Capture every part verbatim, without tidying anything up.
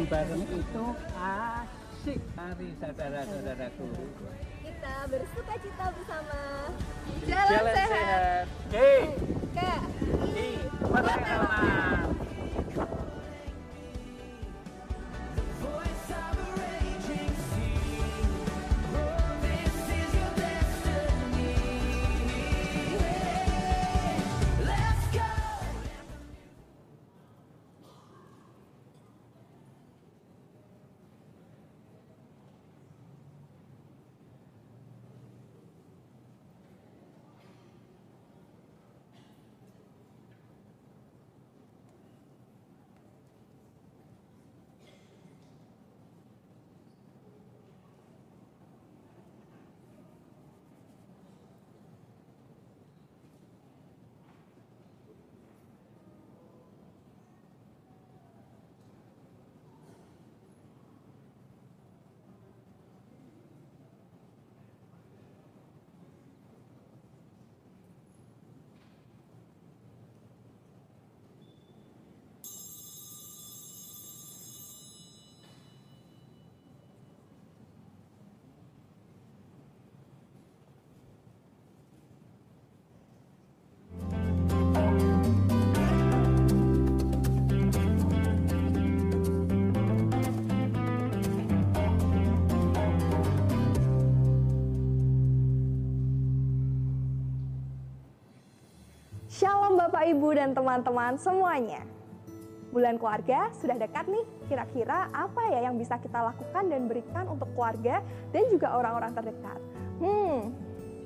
bareng-bareng itu asik. Mari saudara-saudaraku. Kita bersuka cita bersama. Jalan, Jalan sehat. sehat. G. K. I. Pertama. Shalom Bapak Ibu dan teman-teman semuanya. Bulan keluarga sudah dekat nih. Kira-kira apa ya yang bisa kita lakukan dan berikan untuk keluarga dan juga orang-orang terdekat? Hmm.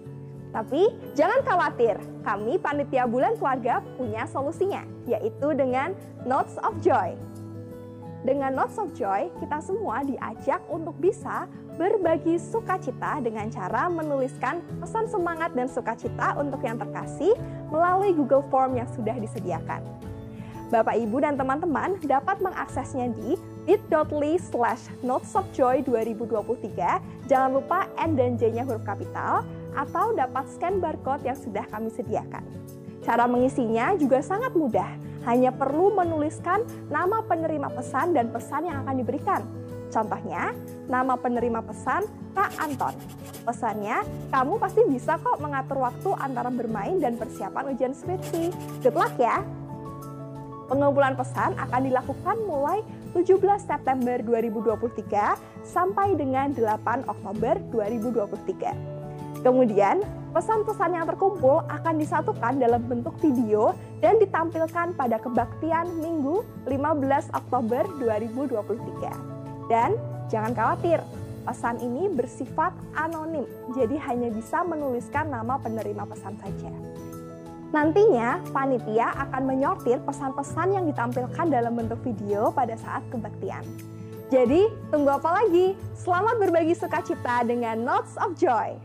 Tapi jangan khawatir, kami panitia bulan keluarga punya solusinya, yaitu dengan Notes of Joy. Dengan Notes of Joy, kita semua diajak untuk bisa berbagi sukacita dengan cara menuliskan pesan semangat dan sukacita untuk yang terkasih melalui Google Form yang sudah disediakan. Bapak, Ibu, dan teman-teman dapat mengaksesnya di bit.ly slash notesofjoy dua ribu dua puluh tiga. Jangan lupa N dan J-nya huruf kapital, atau dapat scan barcode yang sudah kami sediakan. Cara mengisinya juga sangat mudah, hanya perlu menuliskan nama penerima pesan dan pesan yang akan diberikan. Contohnya, nama penerima pesan Kak Anton. Pesannya, kamu pasti bisa kok mengatur waktu antara bermain dan persiapan ujian skripsi. Good luck ya! Pengumpulan pesan akan dilakukan mulai tujuh belas September dua ribu dua puluh tiga sampai dengan delapan Oktober dua ribu dua puluh tiga. Kemudian, pesan-pesan yang terkumpul akan disatukan dalam bentuk video dan ditampilkan pada kebaktian Minggu lima belas Oktober dua ribu dua puluh tiga. Dan jangan khawatir, pesan ini bersifat anonim, jadi hanya bisa menuliskan nama penerima pesan saja. Nantinya, panitia akan menyortir pesan-pesan yang ditampilkan dalam bentuk video pada saat kebaktian. Jadi, tunggu apa lagi? Selamat berbagi sukacita dengan Notes of Joy!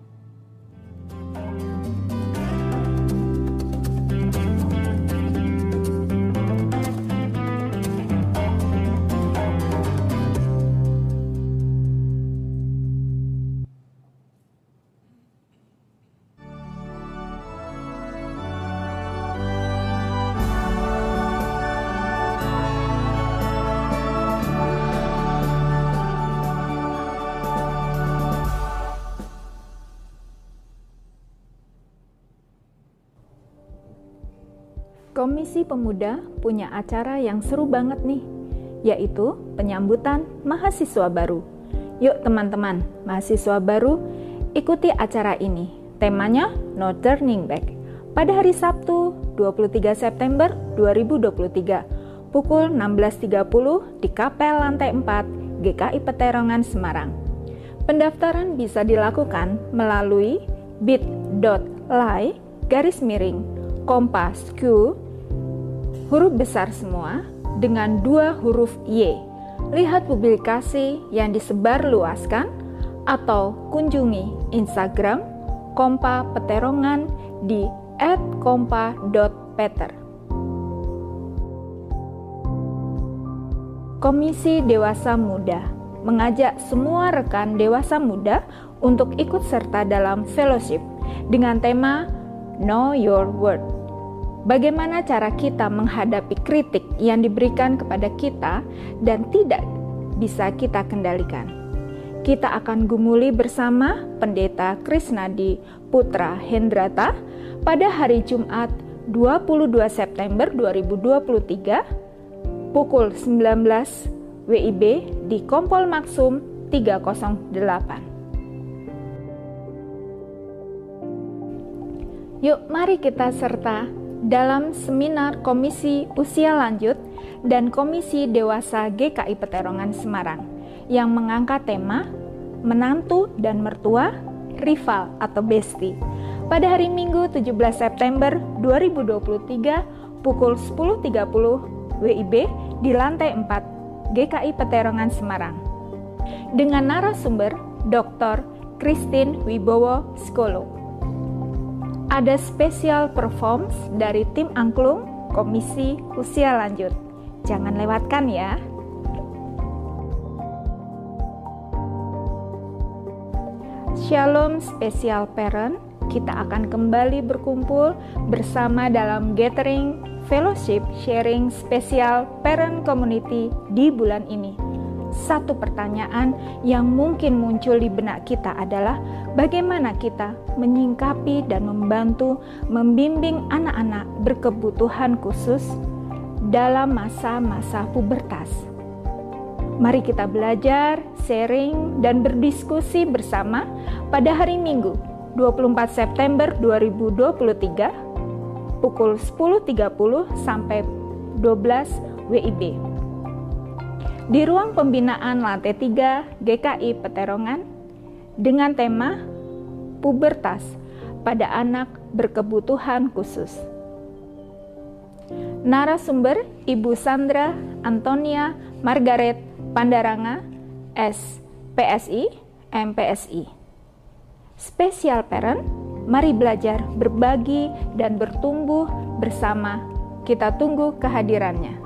Komisi Pemuda punya acara yang seru banget nih, yaitu penyambutan mahasiswa baru. Yuk teman-teman, mahasiswa baru, ikuti acara ini. Temanya No Turning Back. Pada hari Sabtu, dua puluh tiga September dua ribu dua puluh tiga, pukul enam belas tiga puluh di Kapel Lantai empat, G K I Peterongan, Semarang. Pendaftaran bisa dilakukan melalui bit.ly garis miring Kompas Q huruf besar semua dengan dua huruf Y. Lihat publikasi yang disebar luaskan atau kunjungi Instagram Kompa Peterongan di et kompa dot peter. Komisi Dewasa Muda mengajak semua rekan dewasa muda untuk ikut serta dalam fellowship dengan tema Know Your Word. Bagaimana cara kita menghadapi kritik yang diberikan kepada kita dan tidak bisa kita kendalikan? Kita akan gumuli bersama Pendeta Krisnadi Putra Hendrata pada hari Jumat dua puluh dua September dua ribu dua puluh tiga pukul sembilan belas W I B di Kompol Maksum tiga nol delapan. Yuk mari kita serta dalam seminar Komisi Usia Lanjut dan Komisi Dewasa G K I Peterongan Semarang yang mengangkat tema Menantu dan Mertua, Rival atau Besti pada hari Minggu tujuh belas September dua ribu dua puluh tiga pukul sepuluh tiga puluh W I B di lantai empat G K I Peterongan Semarang dengan narasumber Doktor Christine Wibowo Skolo. Ada spesial performance dari tim angklung Komisi Usia Lanjut. Jangan lewatkan ya. Shalom Special Parent, kita akan kembali berkumpul bersama dalam Gathering Fellowship Sharing Special Parent Community di bulan ini. Satu pertanyaan yang mungkin muncul di benak kita adalah bagaimana kita menyingkapi dan membantu membimbing anak-anak berkebutuhan khusus dalam masa-masa pubertas. Mari kita belajar, sharing, dan berdiskusi bersama pada hari Minggu dua puluh empat September dua ribu dua puluh tiga pukul sepuluh tiga puluh sampai dua belas W I B. Di ruang pembinaan lantai tiga G K I Peterongan dengan tema Pubertas pada Anak Berkebutuhan Khusus. Narasumber Ibu Sandra Antonia Margaret Pandaranga, S P S I, M P S I. Special Parent, mari belajar berbagi dan bertumbuh bersama. Kita tunggu kehadirannya.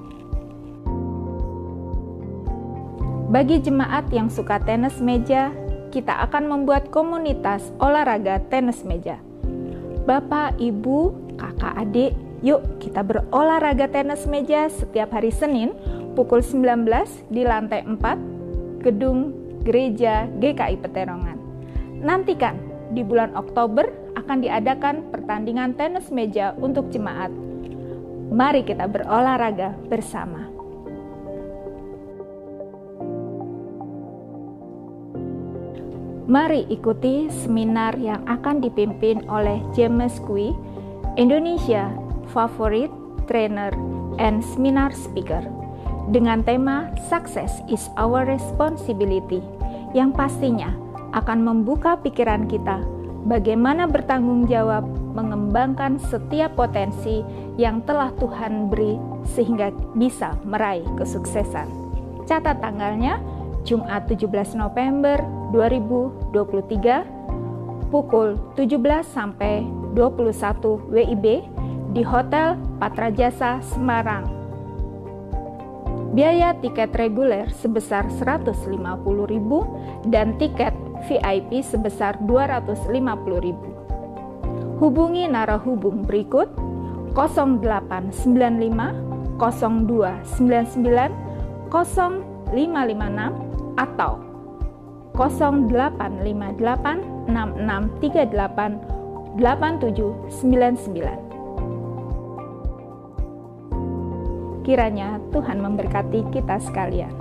Bagi jemaat yang suka tenis meja, kita akan membuat komunitas olahraga tenis meja. Bapak, Ibu, kakak, adik, yuk kita berolahraga tenis meja setiap hari Senin pukul sembilan belas di lantai empat Gedung Gereja G K I Peterongan. Nantikan, di bulan Oktober akan diadakan pertandingan tenis meja untuk jemaat. Mari kita berolahraga bersama. Mari ikuti seminar yang akan dipimpin oleh James Kui, Indonesia Favorite Trainer and Seminar Speaker, dengan tema Success is Our Responsibility, yang pastinya akan membuka pikiran kita bagaimana bertanggung jawab mengembangkan setiap potensi yang telah Tuhan beri sehingga bisa meraih kesuksesan. Catat tanggalnya, Jumat tujuh belas November dua ribu dua puluh tiga pukul tujuh belas sampai dua puluh satu W I B di Hotel Patra Jasa Semarang. Biaya tiket reguler sebesar seratus lima puluh ribu rupiah dan tiket V I P sebesar dua ratus lima puluh ribu rupiah. Hubungi narahubung berikut nol delapan sembilan lima nol dua sembilan sembilan nol lima lima enam atau nol delapan lima delapan enam enam tiga delapan delapan tujuh sembilan sembilan. Kiranya Tuhan memberkati kita sekalian.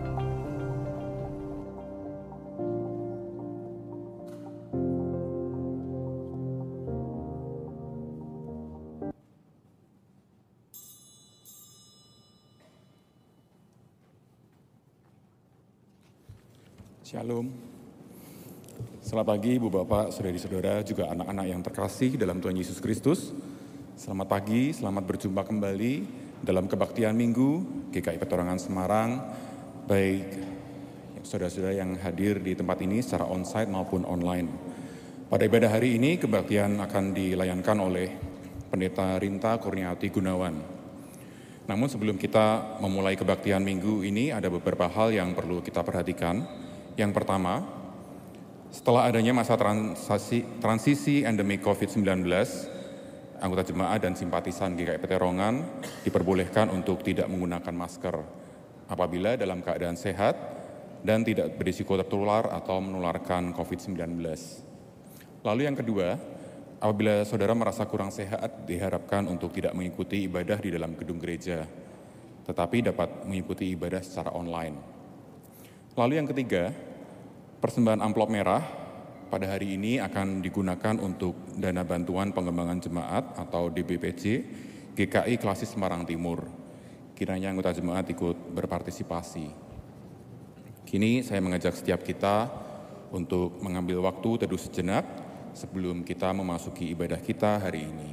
Shalom. Selamat pagi Ibu Bapak, Saudari-saudara, juga anak-anak yang terkasih dalam Tuhan Yesus Kristus. Selamat pagi, selamat berjumpa kembali dalam kebaktian Minggu G K I Peterongan Semarang, baik saudara-saudara yang hadir di tempat ini secara onsite maupun online. Pada ibadah hari ini, kebaktian akan dilayankan oleh Pendeta Rinta Kurniawati Gunawan. Namun sebelum kita memulai kebaktian Minggu ini, ada beberapa hal yang perlu kita perhatikan. Yang pertama, setelah adanya masa transisi, transisi endemi covid sembilan belas, anggota jemaat dan simpatisan G K I Peterongan diperbolehkan untuk tidak menggunakan masker apabila dalam keadaan sehat dan tidak berisiko tertular atau menularkan covid sembilan belas. Lalu yang kedua, apabila saudara merasa kurang sehat, diharapkan untuk tidak mengikuti ibadah di dalam gedung gereja, tetapi dapat mengikuti ibadah secara online. Lalu yang ketiga, persembahan amplop merah pada hari ini akan digunakan untuk dana bantuan pengembangan jemaat atau D B P J G K I Klasis Semarang Timur. Kiranya anggota jemaat ikut berpartisipasi. Kini saya mengajak setiap kita untuk mengambil waktu teduh sejenak sebelum kita memasuki ibadah kita hari ini.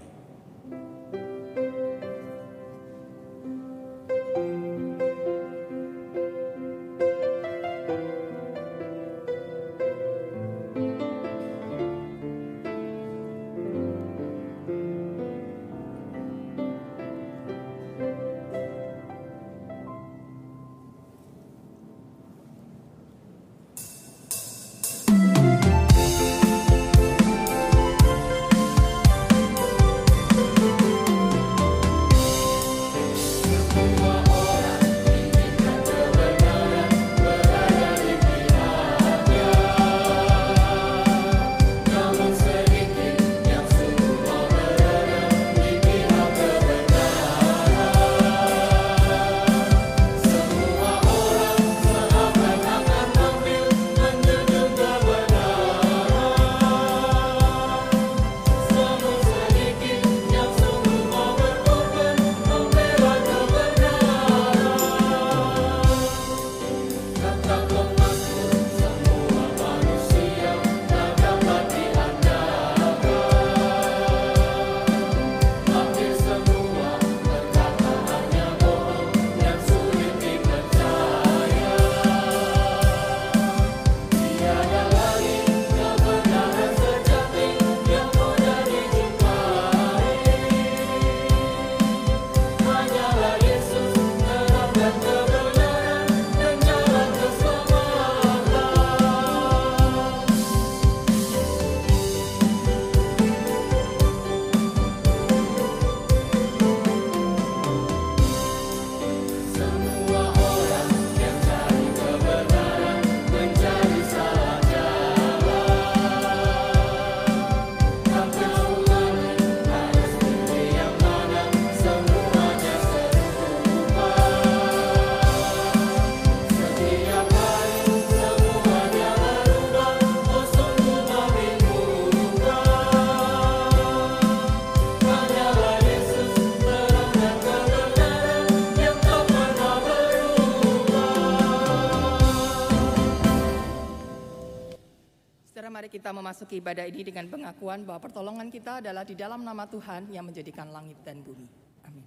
Mari kita memasuki ibadah ini dengan pengakuan bahwa pertolongan kita adalah di dalam nama Tuhan yang menjadikan langit dan bumi. Amin.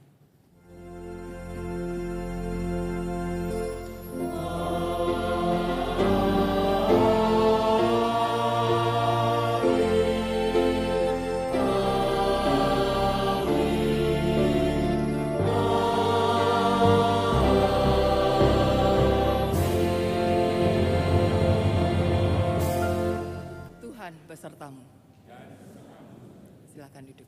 Besertamu. Silakan duduk.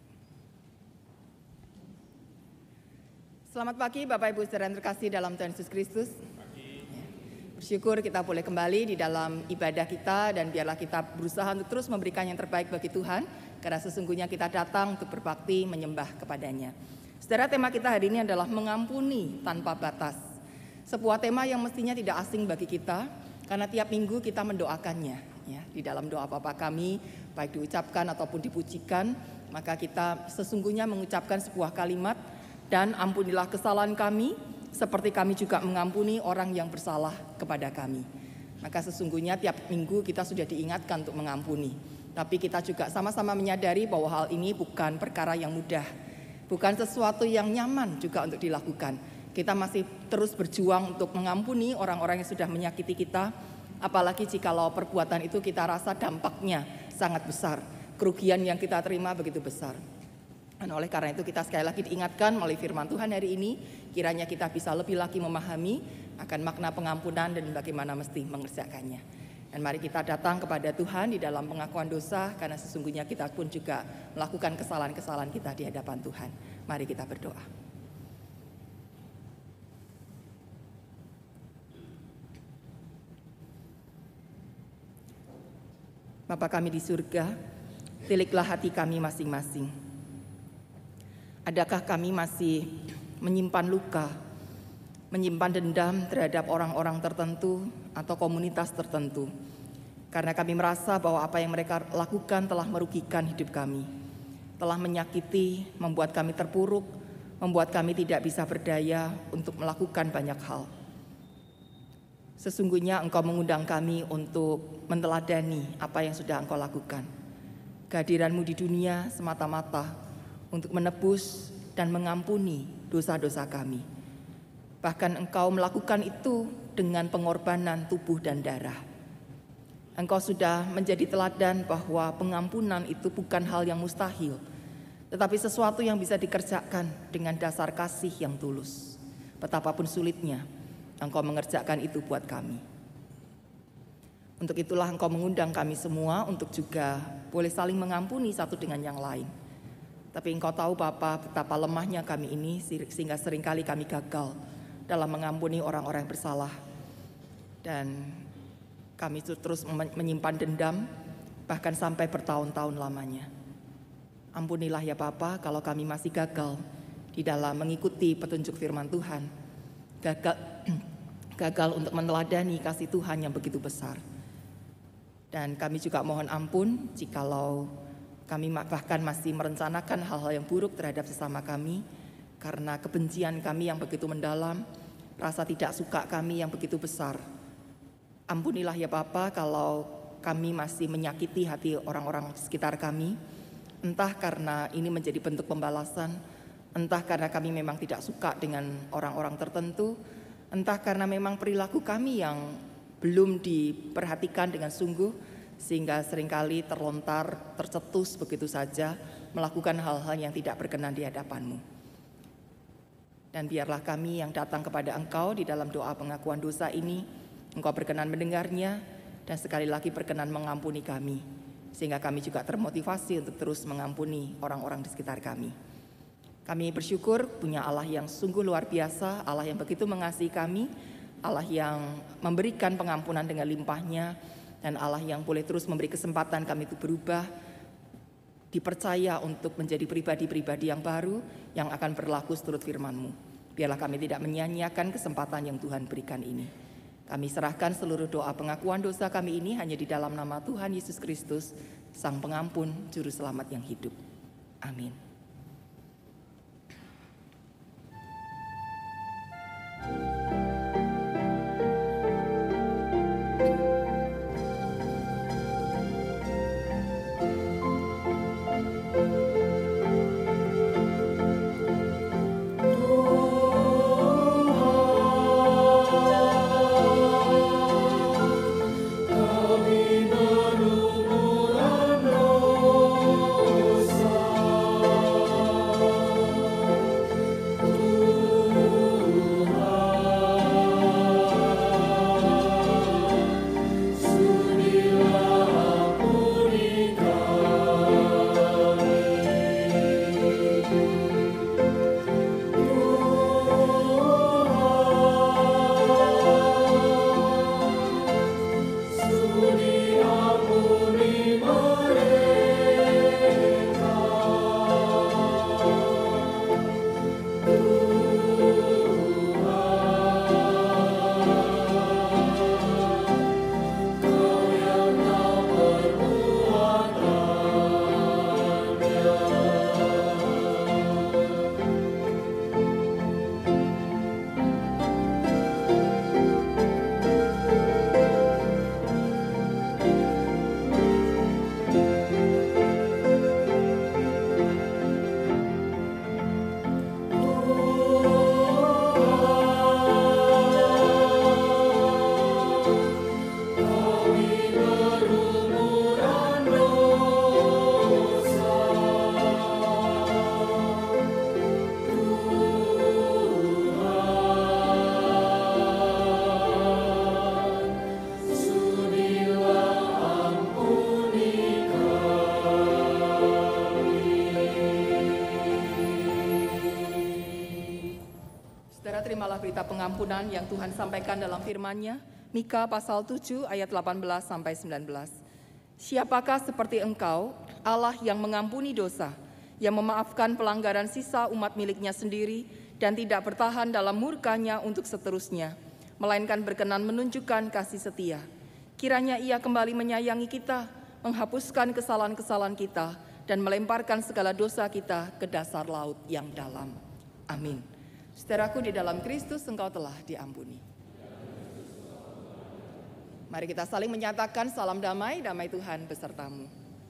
Selamat pagi Bapak Ibu saudara yang terkasih dalam Tuhan Yesus Kristus. Ya. Bersyukur kita boleh kembali di dalam ibadah kita dan biarlah kita berusaha untuk terus memberikan yang terbaik bagi Tuhan karena sesungguhnya kita datang untuk berbakti menyembah kepadanya. Saudara, tema kita hari ini adalah mengampuni tanpa batas. Sebuah tema yang mestinya tidak asing bagi kita karena tiap minggu kita mendoakannya. Ya, di dalam doa Bapa kami, baik diucapkan ataupun dipujikan, maka kita sesungguhnya mengucapkan sebuah kalimat, dan ampunilah kesalahan kami, seperti kami juga mengampuni orang yang bersalah kepada kami. Maka sesungguhnya tiap minggu kita sudah diingatkan untuk mengampuni. Tapi kita juga sama-sama menyadari bahwa hal ini bukan perkara yang mudah, bukan sesuatu yang nyaman juga untuk dilakukan. Kita masih terus berjuang untuk mengampuni orang-orang yang sudah menyakiti kita, apalagi jikalau perbuatan itu kita rasa dampaknya sangat besar, kerugian yang kita terima begitu besar. Dan oleh karena itu kita sekali lagi diingatkan melalui firman Tuhan hari ini, kiranya kita bisa lebih lagi memahami akan makna pengampunan dan bagaimana mesti mengerjakannya. Dan mari kita datang kepada Tuhan di dalam pengakuan dosa, karena sesungguhnya kita pun juga melakukan kesalahan-kesalahan kita di hadapan Tuhan. Mari kita berdoa. Bapa kami di surga, tiliklah hati kami masing-masing. Adakah kami masih menyimpan luka, menyimpan dendam terhadap orang-orang tertentu atau komunitas tertentu? Karena kami merasa bahwa apa yang mereka lakukan telah merugikan hidup kami, telah menyakiti, membuat kami terpuruk, membuat kami tidak bisa berdaya untuk melakukan banyak hal. Sesungguhnya Engkau mengundang kami untuk meneladani apa yang sudah Engkau lakukan. Kehadiran-Mu di dunia semata-mata untuk menebus dan mengampuni dosa-dosa kami. Bahkan Engkau melakukan itu dengan pengorbanan tubuh dan darah. Engkau sudah menjadi teladan bahwa pengampunan itu bukan hal yang mustahil, tetapi sesuatu yang bisa dikerjakan dengan dasar kasih yang tulus. Betapapun sulitnya, Engkau mengerjakan itu buat kami. Untuk itulah Engkau mengundang kami semua untuk juga boleh saling mengampuni satu dengan yang lain. Tapi Engkau tahu Bapa betapa lemahnya kami ini, sehingga seringkali kami gagal dalam mengampuni orang-orang yang bersalah. Dan kami terus menyimpan dendam, bahkan sampai bertahun-tahun lamanya. Ampunilah ya Bapa kalau kami masih gagal di dalam mengikuti petunjuk firman Tuhan. Gagal, gagal untuk meneladani kasih Tuhan yang begitu besar. Dan kami juga mohon ampun jikalau kami bahkan masih merencanakan hal-hal yang buruk terhadap sesama kami, karena kebencian kami yang begitu mendalam, rasa tidak suka kami yang begitu besar. Ampunilah ya Bapa kalau kami masih menyakiti hati orang-orang sekitar kami, entah karena ini menjadi bentuk pembalasan, entah karena kami memang tidak suka dengan orang-orang tertentu, entah karena memang perilaku kami yang belum diperhatikan dengan sungguh, sehingga seringkali terlontar, tercetus begitu saja, melakukan hal-hal yang tidak berkenan di hadapan-Mu. Dan biarlah kami yang datang kepada Engkau di dalam doa pengakuan dosa ini, Engkau berkenan mendengarnya, dan sekali lagi berkenan mengampuni kami, sehingga kami juga termotivasi untuk terus mengampuni orang-orang di sekitar kami. Kami bersyukur punya Allah yang sungguh luar biasa, Allah yang begitu mengasihi kami, Allah yang memberikan pengampunan dengan limpahnya, dan Allah yang boleh terus memberi kesempatan kami itu berubah, dipercaya untuk menjadi pribadi-pribadi yang baru, yang akan berlaku seturut firman-Mu. Biarlah kami tidak menyia-nyiakan kesempatan yang Tuhan berikan ini. Kami serahkan seluruh doa pengakuan dosa kami ini hanya di dalam nama Tuhan Yesus Kristus, Sang Pengampun, Juru Selamat yang hidup. Amin. Kami berumuran dosa. terimalah berita pengampunan yang Tuhan sampaikan dalam firman-Nya, Mika pasal tujuh ayat delapan belas sampai sembilan belas. Siapakah seperti engkau, Allah yang mengampuni dosa, yang memaafkan pelanggaran sisa umat miliknya sendiri, dan tidak bertahan dalam murka-Nya untuk seterusnya, melainkan berkenan menunjukkan kasih setia. Kiranya Ia kembali menyayangi kita, menghapuskan kesalahan-kesalahan kita, dan melemparkan segala dosa kita ke dasar laut yang dalam. Amin. Saudaraku, di dalam Kristus engkau telah diampuni. Mari kita saling menyatakan salam damai, damai Tuhan besertamu.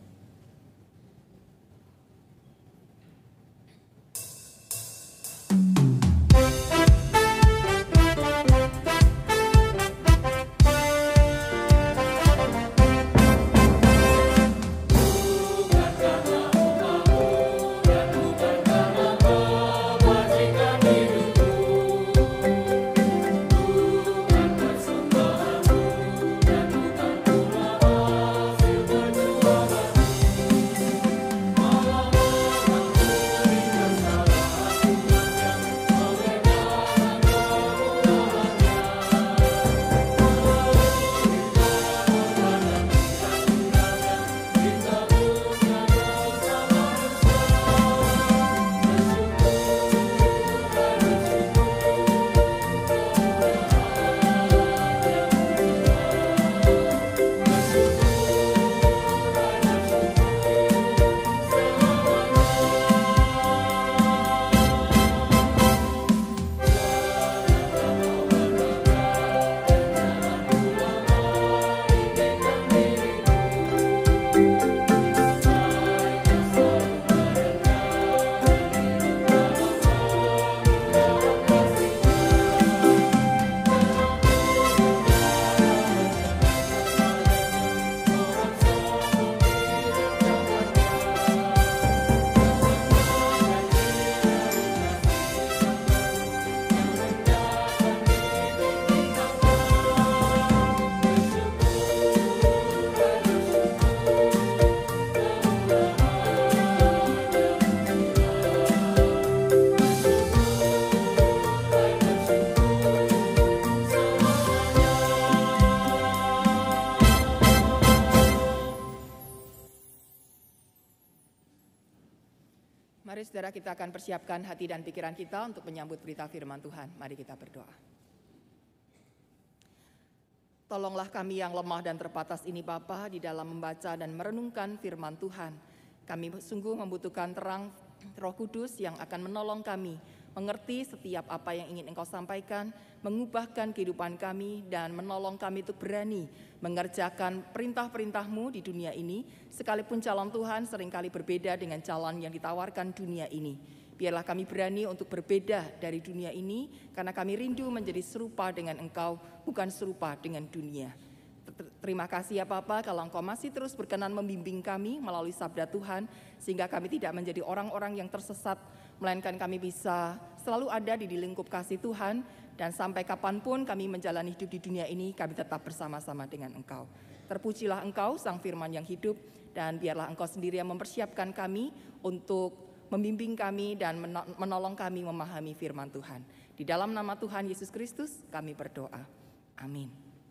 Mari saudara, kita akan persiapkan hati dan pikiran kita untuk menyambut berita firman Tuhan. Mari kita berdoa. Tolonglah kami yang lemah dan terbatas ini Bapa di dalam membaca dan merenungkan firman Tuhan. Kami sungguh membutuhkan terang Roh Kudus yang akan menolong kami mengerti setiap apa yang ingin Engkau sampaikan, mengubahkan kehidupan kami dan menolong kami untuk berani mengerjakan perintah-perintah-Mu di dunia ini, sekalipun calon Tuhan seringkali berbeda dengan calon yang ditawarkan dunia ini. Biarlah kami berani untuk berbeda dari dunia ini, karena kami rindu menjadi serupa dengan Engkau, bukan serupa dengan dunia. Terima kasih ya Bapa, kalau Engkau masih terus berkenan membimbing kami melalui sabda Tuhan, sehingga kami tidak menjadi orang-orang yang tersesat, melainkan kami bisa selalu ada di lingkup kasih Tuhan, dan sampai kapanpun kami menjalani hidup di dunia ini, kami tetap bersama-sama dengan Engkau. Terpujilah Engkau, Sang Firman yang hidup, dan biarlah Engkau sendiri yang mempersiapkan kami untuk membimbing kami dan menolong kami memahami firman Tuhan. Di dalam nama Tuhan Yesus Kristus kami berdoa. Amin.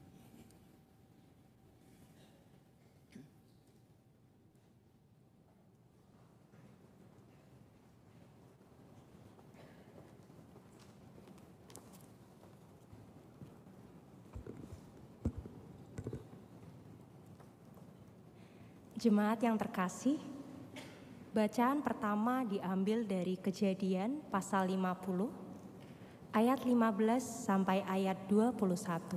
Jemaat yang terkasih, bacaan pertama diambil dari Kejadian pasal lima puluh, ayat lima belas sampai ayat dua puluh satu.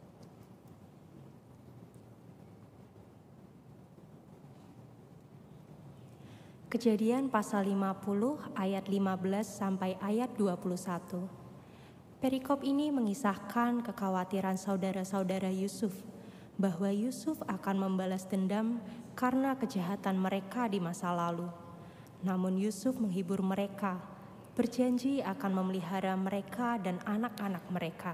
Kejadian pasal lima puluh, ayat lima belas sampai ayat dua puluh satu. Perikop ini mengisahkan kekhawatiran saudara-saudara Yusuf, bahwa Yusuf akan membalas dendam karena kejahatan mereka di masa lalu. Namun Yusuf menghibur mereka, berjanji akan memelihara mereka dan anak-anak mereka.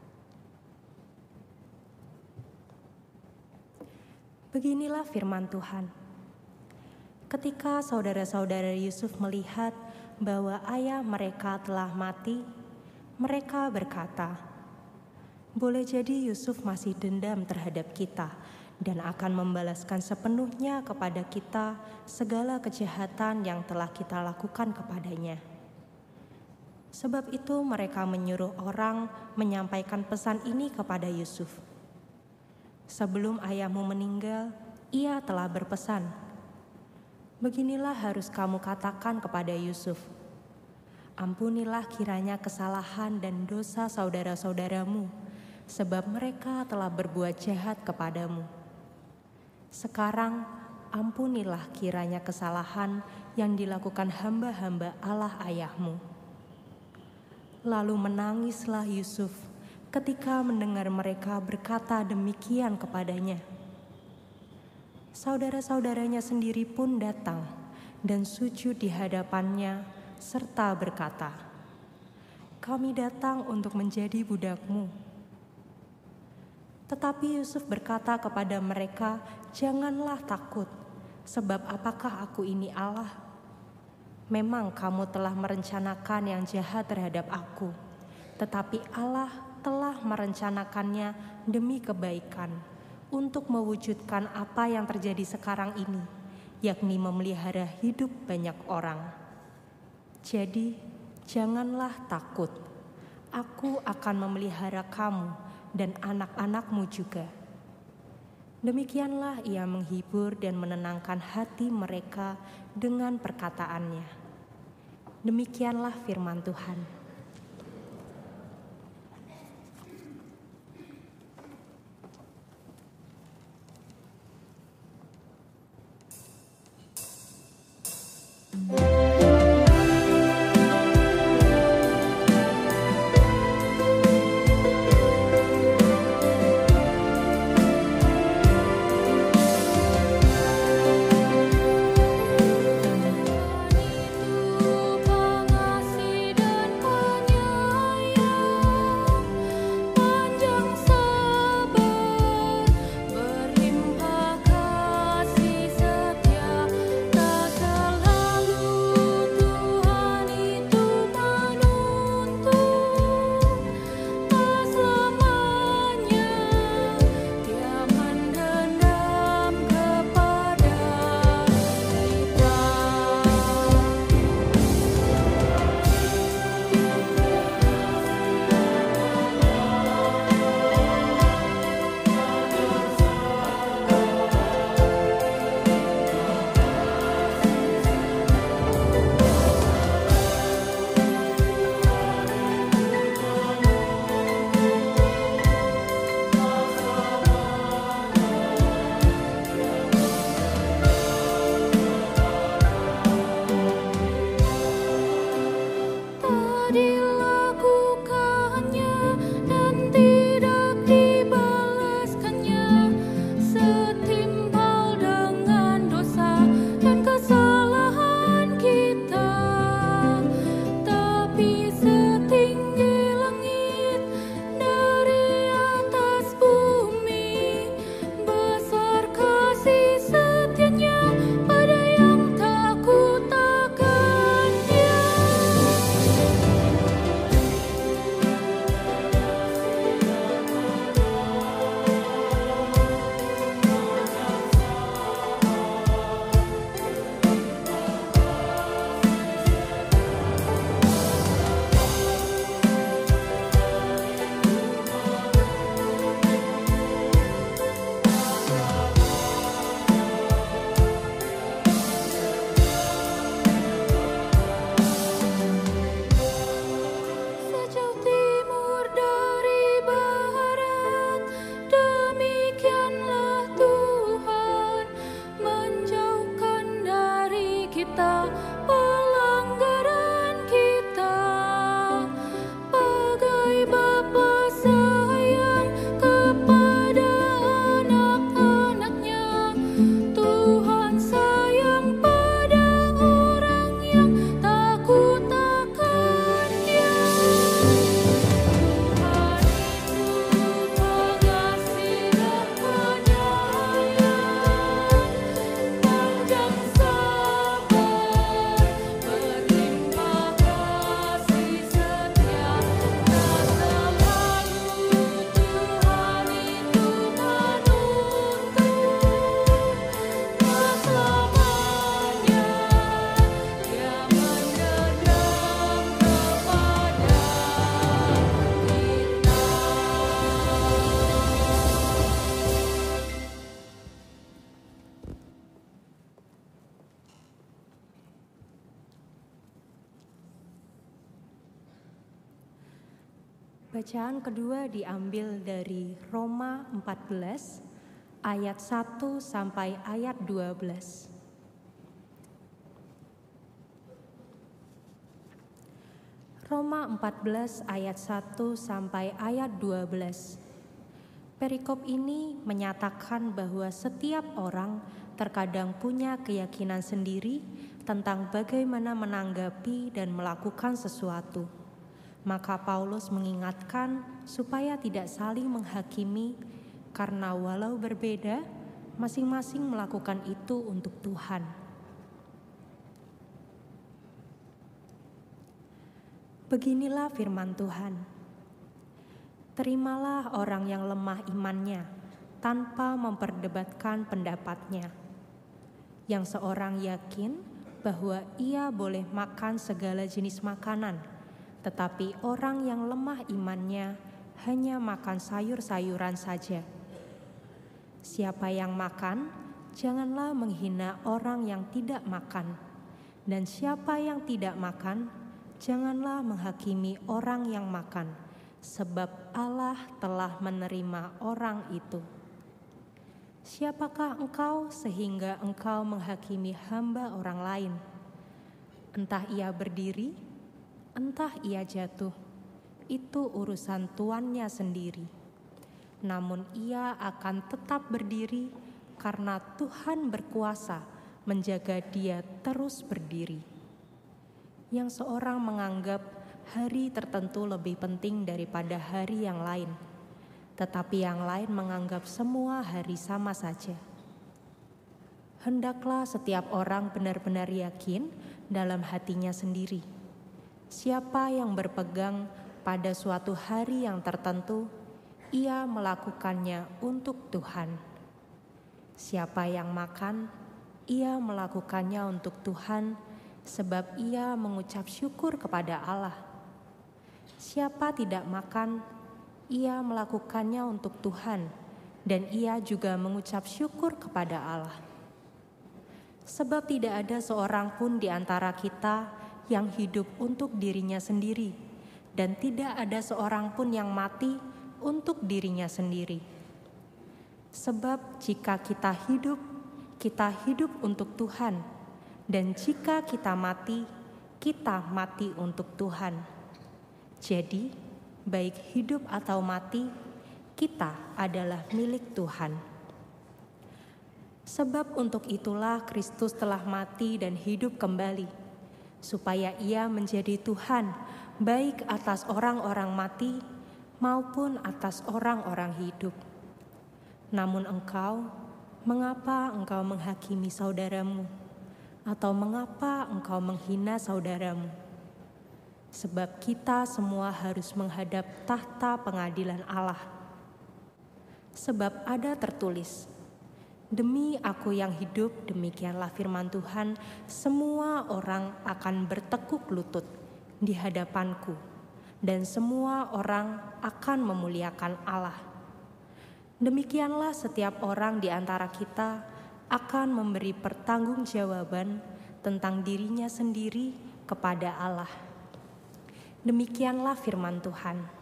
Beginilah firman Tuhan. Ketika saudara-saudara Yusuf melihat bahwa ayah mereka telah mati, Mereka berkata, "Boleh jadi Yusuf masih dendam terhadap kita dan akan membalaskan sepenuhnya kepada kita segala kejahatan yang telah kita lakukan kepadanya." Sebab itu mereka menyuruh orang menyampaikan pesan ini kepada Yusuf. "Sebelum ayahmu meninggal, ia telah berpesan, beginilah harus kamu katakan kepada Yusuf, ampunilah kiranya kesalahan dan dosa saudara-saudaramu, sebab mereka telah berbuat jahat kepadamu. Sekarang ampunilah kiranya kesalahan yang dilakukan hamba-hamba Allah ayahmu." Lalu menangislah Yusuf ketika mendengar mereka berkata demikian kepadanya. Saudara-saudaranya sendiri pun datang dan sujud di hadapannya serta berkata, "Kami datang untuk menjadi budakmu." Tetapi Yusuf berkata kepada mereka, "Janganlah takut, sebab apakah aku ini Allah? Memang kamu telah merencanakan yang jahat terhadap aku, tetapi Allah telah merencanakannya demi kebaikan, untuk mewujudkan apa yang terjadi sekarang ini, yakni memelihara hidup banyak orang. Jadi, janganlah takut, aku akan memelihara kamu dan anak-anakmu juga." Demikianlah ia menghibur dan menenangkan hati mereka dengan perkataannya. Demikianlah firman Tuhan. Pengasih dan Bacaan kedua diambil dari Roma empat belas ayat satu sampai ayat dua belas. Roma empat belas ayat satu sampai ayat dua belas. Perikop ini menyatakan bahwa setiap orang terkadang punya keyakinan sendiri tentang bagaimana menanggapi dan melakukan sesuatu. Maka Paulus mengingatkan supaya tidak saling menghakimi, karena walau berbeda, masing-masing melakukan itu untuk Tuhan. Beginilah firman Tuhan. Terimalah orang yang lemah imannya tanpa memperdebatkan pendapatnya. Yang seorang yakin bahwa ia boleh makan segala jenis makanan, tetapi orang yang lemah imannya hanya makan sayur-sayuran saja. Siapa yang makan, janganlah menghina orang yang tidak makan. Dan siapa yang tidak makan, janganlah menghakimi orang yang makan, sebab Allah telah menerima orang itu. Siapakah engkau sehingga engkau menghakimi hamba orang lain? Entah ia berdiri, entah ia jatuh, itu urusan tuannya sendiri. Namun ia akan tetap berdiri karena Tuhan berkuasa menjaga dia terus berdiri. Yang seorang menganggap hari tertentu lebih penting daripada hari yang lain, tetapi yang lain menganggap semua hari sama saja. Hendaklah setiap orang benar-benar yakin dalam hatinya sendiri. Siapa yang berpegang pada suatu hari yang tertentu, ia melakukannya untuk Tuhan. Siapa yang makan, ia melakukannya untuk Tuhan, sebab ia mengucap syukur kepada Allah. Siapa tidak makan, ia melakukannya untuk Tuhan, dan ia juga mengucap syukur kepada Allah. Sebab tidak ada seorang pun di antara kita yang hidup untuk dirinya sendiri, dan tidak ada seorang pun yang mati untuk dirinya sendiri. Sebab jika kita hidup, kita hidup untuk Tuhan, dan jika kita mati, kita mati untuk Tuhan. Jadi, baik hidup atau mati, kita adalah milik Tuhan. Sebab untuk itulah Kristus telah mati dan hidup kembali, supaya ia menjadi Tuhan baik atas orang-orang mati maupun atas orang-orang hidup. Namun engkau, mengapa engkau menghakimi saudaramu? Atau mengapa engkau menghina saudaramu? Sebab kita semua harus menghadap tahta pengadilan Allah. Sebab ada tertulis, demi aku yang hidup, demikianlah firman Tuhan, semua orang akan bertekuk lutut di hadapanku, dan semua orang akan memuliakan Allah. Demikianlah setiap orang di antara kita akan memberi pertanggungjawaban tentang dirinya sendiri kepada Allah. Demikianlah firman Tuhan.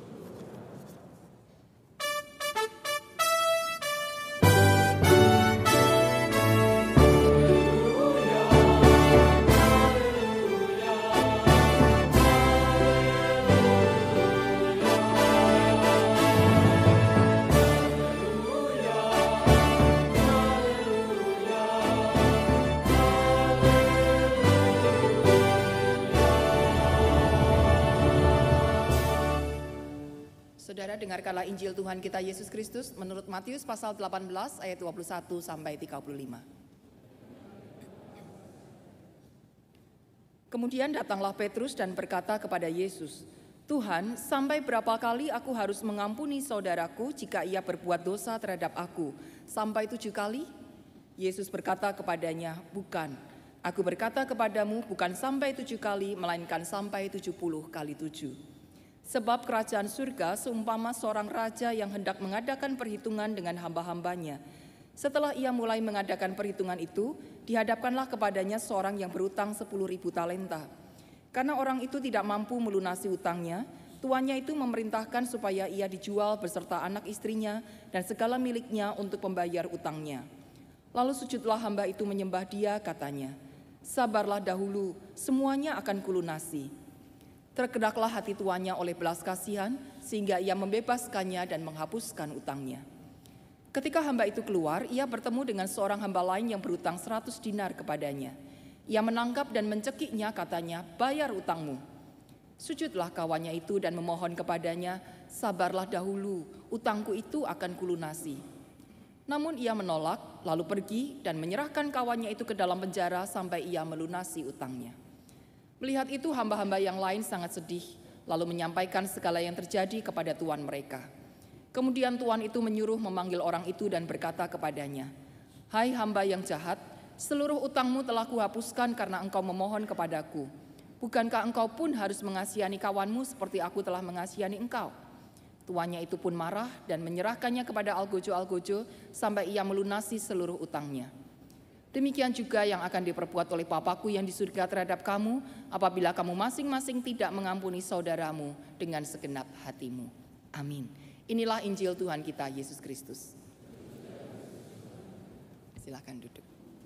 Saudara, dengarkanlah Injil Tuhan kita Yesus Kristus menurut Matius pasal delapan belas ayat dua puluh satu sampai tiga puluh lima. Kemudian datanglah Petrus dan berkata kepada Yesus, "Tuhan, sampai berapa kali aku harus mengampuni saudaraku jika ia berbuat dosa terhadap aku? Sampai tujuh kali?" Yesus berkata kepadanya, "Bukan. Aku berkata kepadamu bukan sampai tujuh kali, melainkan sampai tujuh puluh kali tujuh. Sebab kerajaan surga seumpama seorang raja yang hendak mengadakan perhitungan dengan hamba-hambanya. Setelah ia mulai mengadakan perhitungan itu, dihadapkanlah kepadanya seorang yang berutang sepuluh ribu talenta. Karena orang itu tidak mampu melunasi utangnya, tuannya itu memerintahkan supaya ia dijual beserta anak istrinya dan segala miliknya untuk membayar utangnya. Lalu sujudlah hamba itu menyembah dia, katanya, sabarlah dahulu, semuanya akan kulunasi. Tergedaklah hati tuannya oleh belas kasihan, sehingga ia membebaskannya dan menghapuskan utangnya. Ketika hamba itu keluar, ia bertemu dengan seorang hamba lain yang berutang seratus dinar kepadanya. Ia menangkap dan mencekiknya, katanya, bayar utangmu. Sujudlah kawannya itu dan memohon kepadanya, sabarlah dahulu, utangku itu akan kulunasi. Namun ia menolak, lalu pergi dan menyerahkan kawannya itu ke dalam penjara sampai ia melunasi utangnya. Melihat itu hamba-hamba yang lain sangat sedih, lalu menyampaikan segala yang terjadi kepada tuan mereka. Kemudian tuan itu menyuruh memanggil orang itu dan berkata kepadanya, hai hamba yang jahat, seluruh utangmu telah kuhapuskan karena engkau memohon kepadaku. Bukankah engkau pun harus mengasihani kawanmu seperti aku telah mengasihani engkau? Tuannya itu pun marah dan menyerahkannya kepada algojo-algojo sampai ia melunasi seluruh utangnya. Demikian juga yang akan diperbuat oleh Bapa-Ku yang di surga terhadap kamu apabila kamu masing-masing tidak mengampuni saudaramu dengan segenap hatimu. Amin. Inilah Injil Tuhan kita Yesus Kristus. Silakan duduk.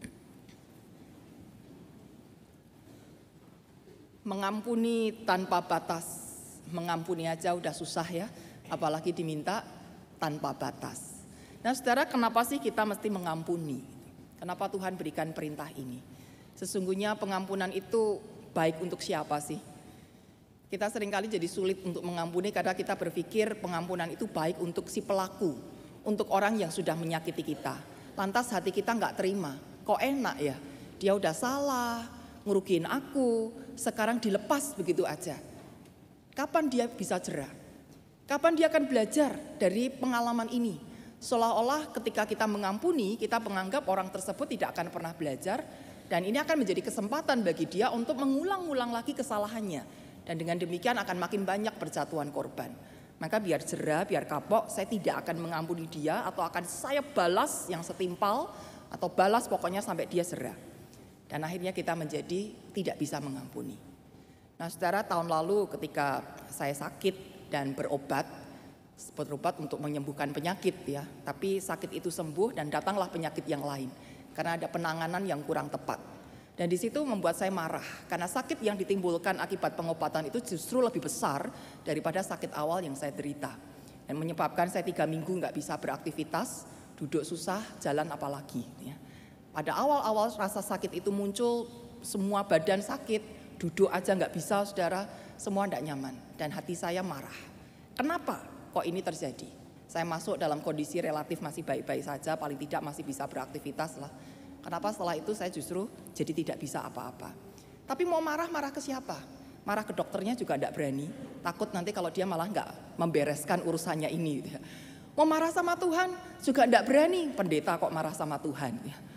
Mengampuni tanpa batas. Mengampuni aja udah susah ya, apalagi diminta tanpa batas. Nah saudara, kenapa sih kita mesti mengampuni? Kenapa Tuhan berikan perintah ini? Sesungguhnya pengampunan itu baik untuk siapa sih? Kita seringkali jadi sulit untuk mengampuni karena kita berpikir pengampunan itu baik untuk si pelaku, untuk orang yang sudah menyakiti kita. Lantas hati kita nggak terima, kok enak ya? Dia udah salah, ngerugiin aku, sekarang dilepas begitu aja. Kapan dia bisa jerah? Kapan dia akan belajar dari pengalaman ini? Seolah-olah ketika kita mengampuni, kita menganggap orang tersebut tidak akan pernah belajar, dan ini akan menjadi kesempatan bagi dia untuk mengulang-ulang lagi kesalahannya. Dan dengan demikian akan makin banyak berjatuhan korban. Maka biar jerah, biar kapok, saya tidak akan mengampuni dia atau akan saya balas yang setimpal atau balas pokoknya sampai dia jerah. Dan akhirnya kita menjadi tidak bisa mengampuni. Nah saudara, tahun lalu ketika saya sakit dan berobat, berobat untuk menyembuhkan penyakit ya, tapi sakit itu sembuh dan datanglah penyakit yang lain karena ada penanganan yang kurang tepat. Dan di situ membuat saya marah karena sakit yang ditimbulkan akibat pengobatan itu justru lebih besar daripada sakit awal yang saya derita. Dan menyebabkan saya tiga minggu nggak bisa beraktivitas, duduk susah, jalan apalagi. Ya. Pada awal-awal rasa sakit itu muncul, semua badan sakit, duduk aja nggak bisa saudara, semua nggak nyaman. Dan hati saya marah. Kenapa kok ini terjadi? Saya masuk dalam kondisi relatif masih baik-baik saja, paling tidak masih bisa beraktivitas lah. Kenapa setelah itu saya justru jadi tidak bisa apa-apa. Tapi mau marah-marah ke siapa? Marah ke dokternya juga tidak berani. Takut nanti kalau dia malah nggak membereskan urusannya ini. Mau marah sama Tuhan juga tidak berani. Pendeta kok marah sama Tuhan.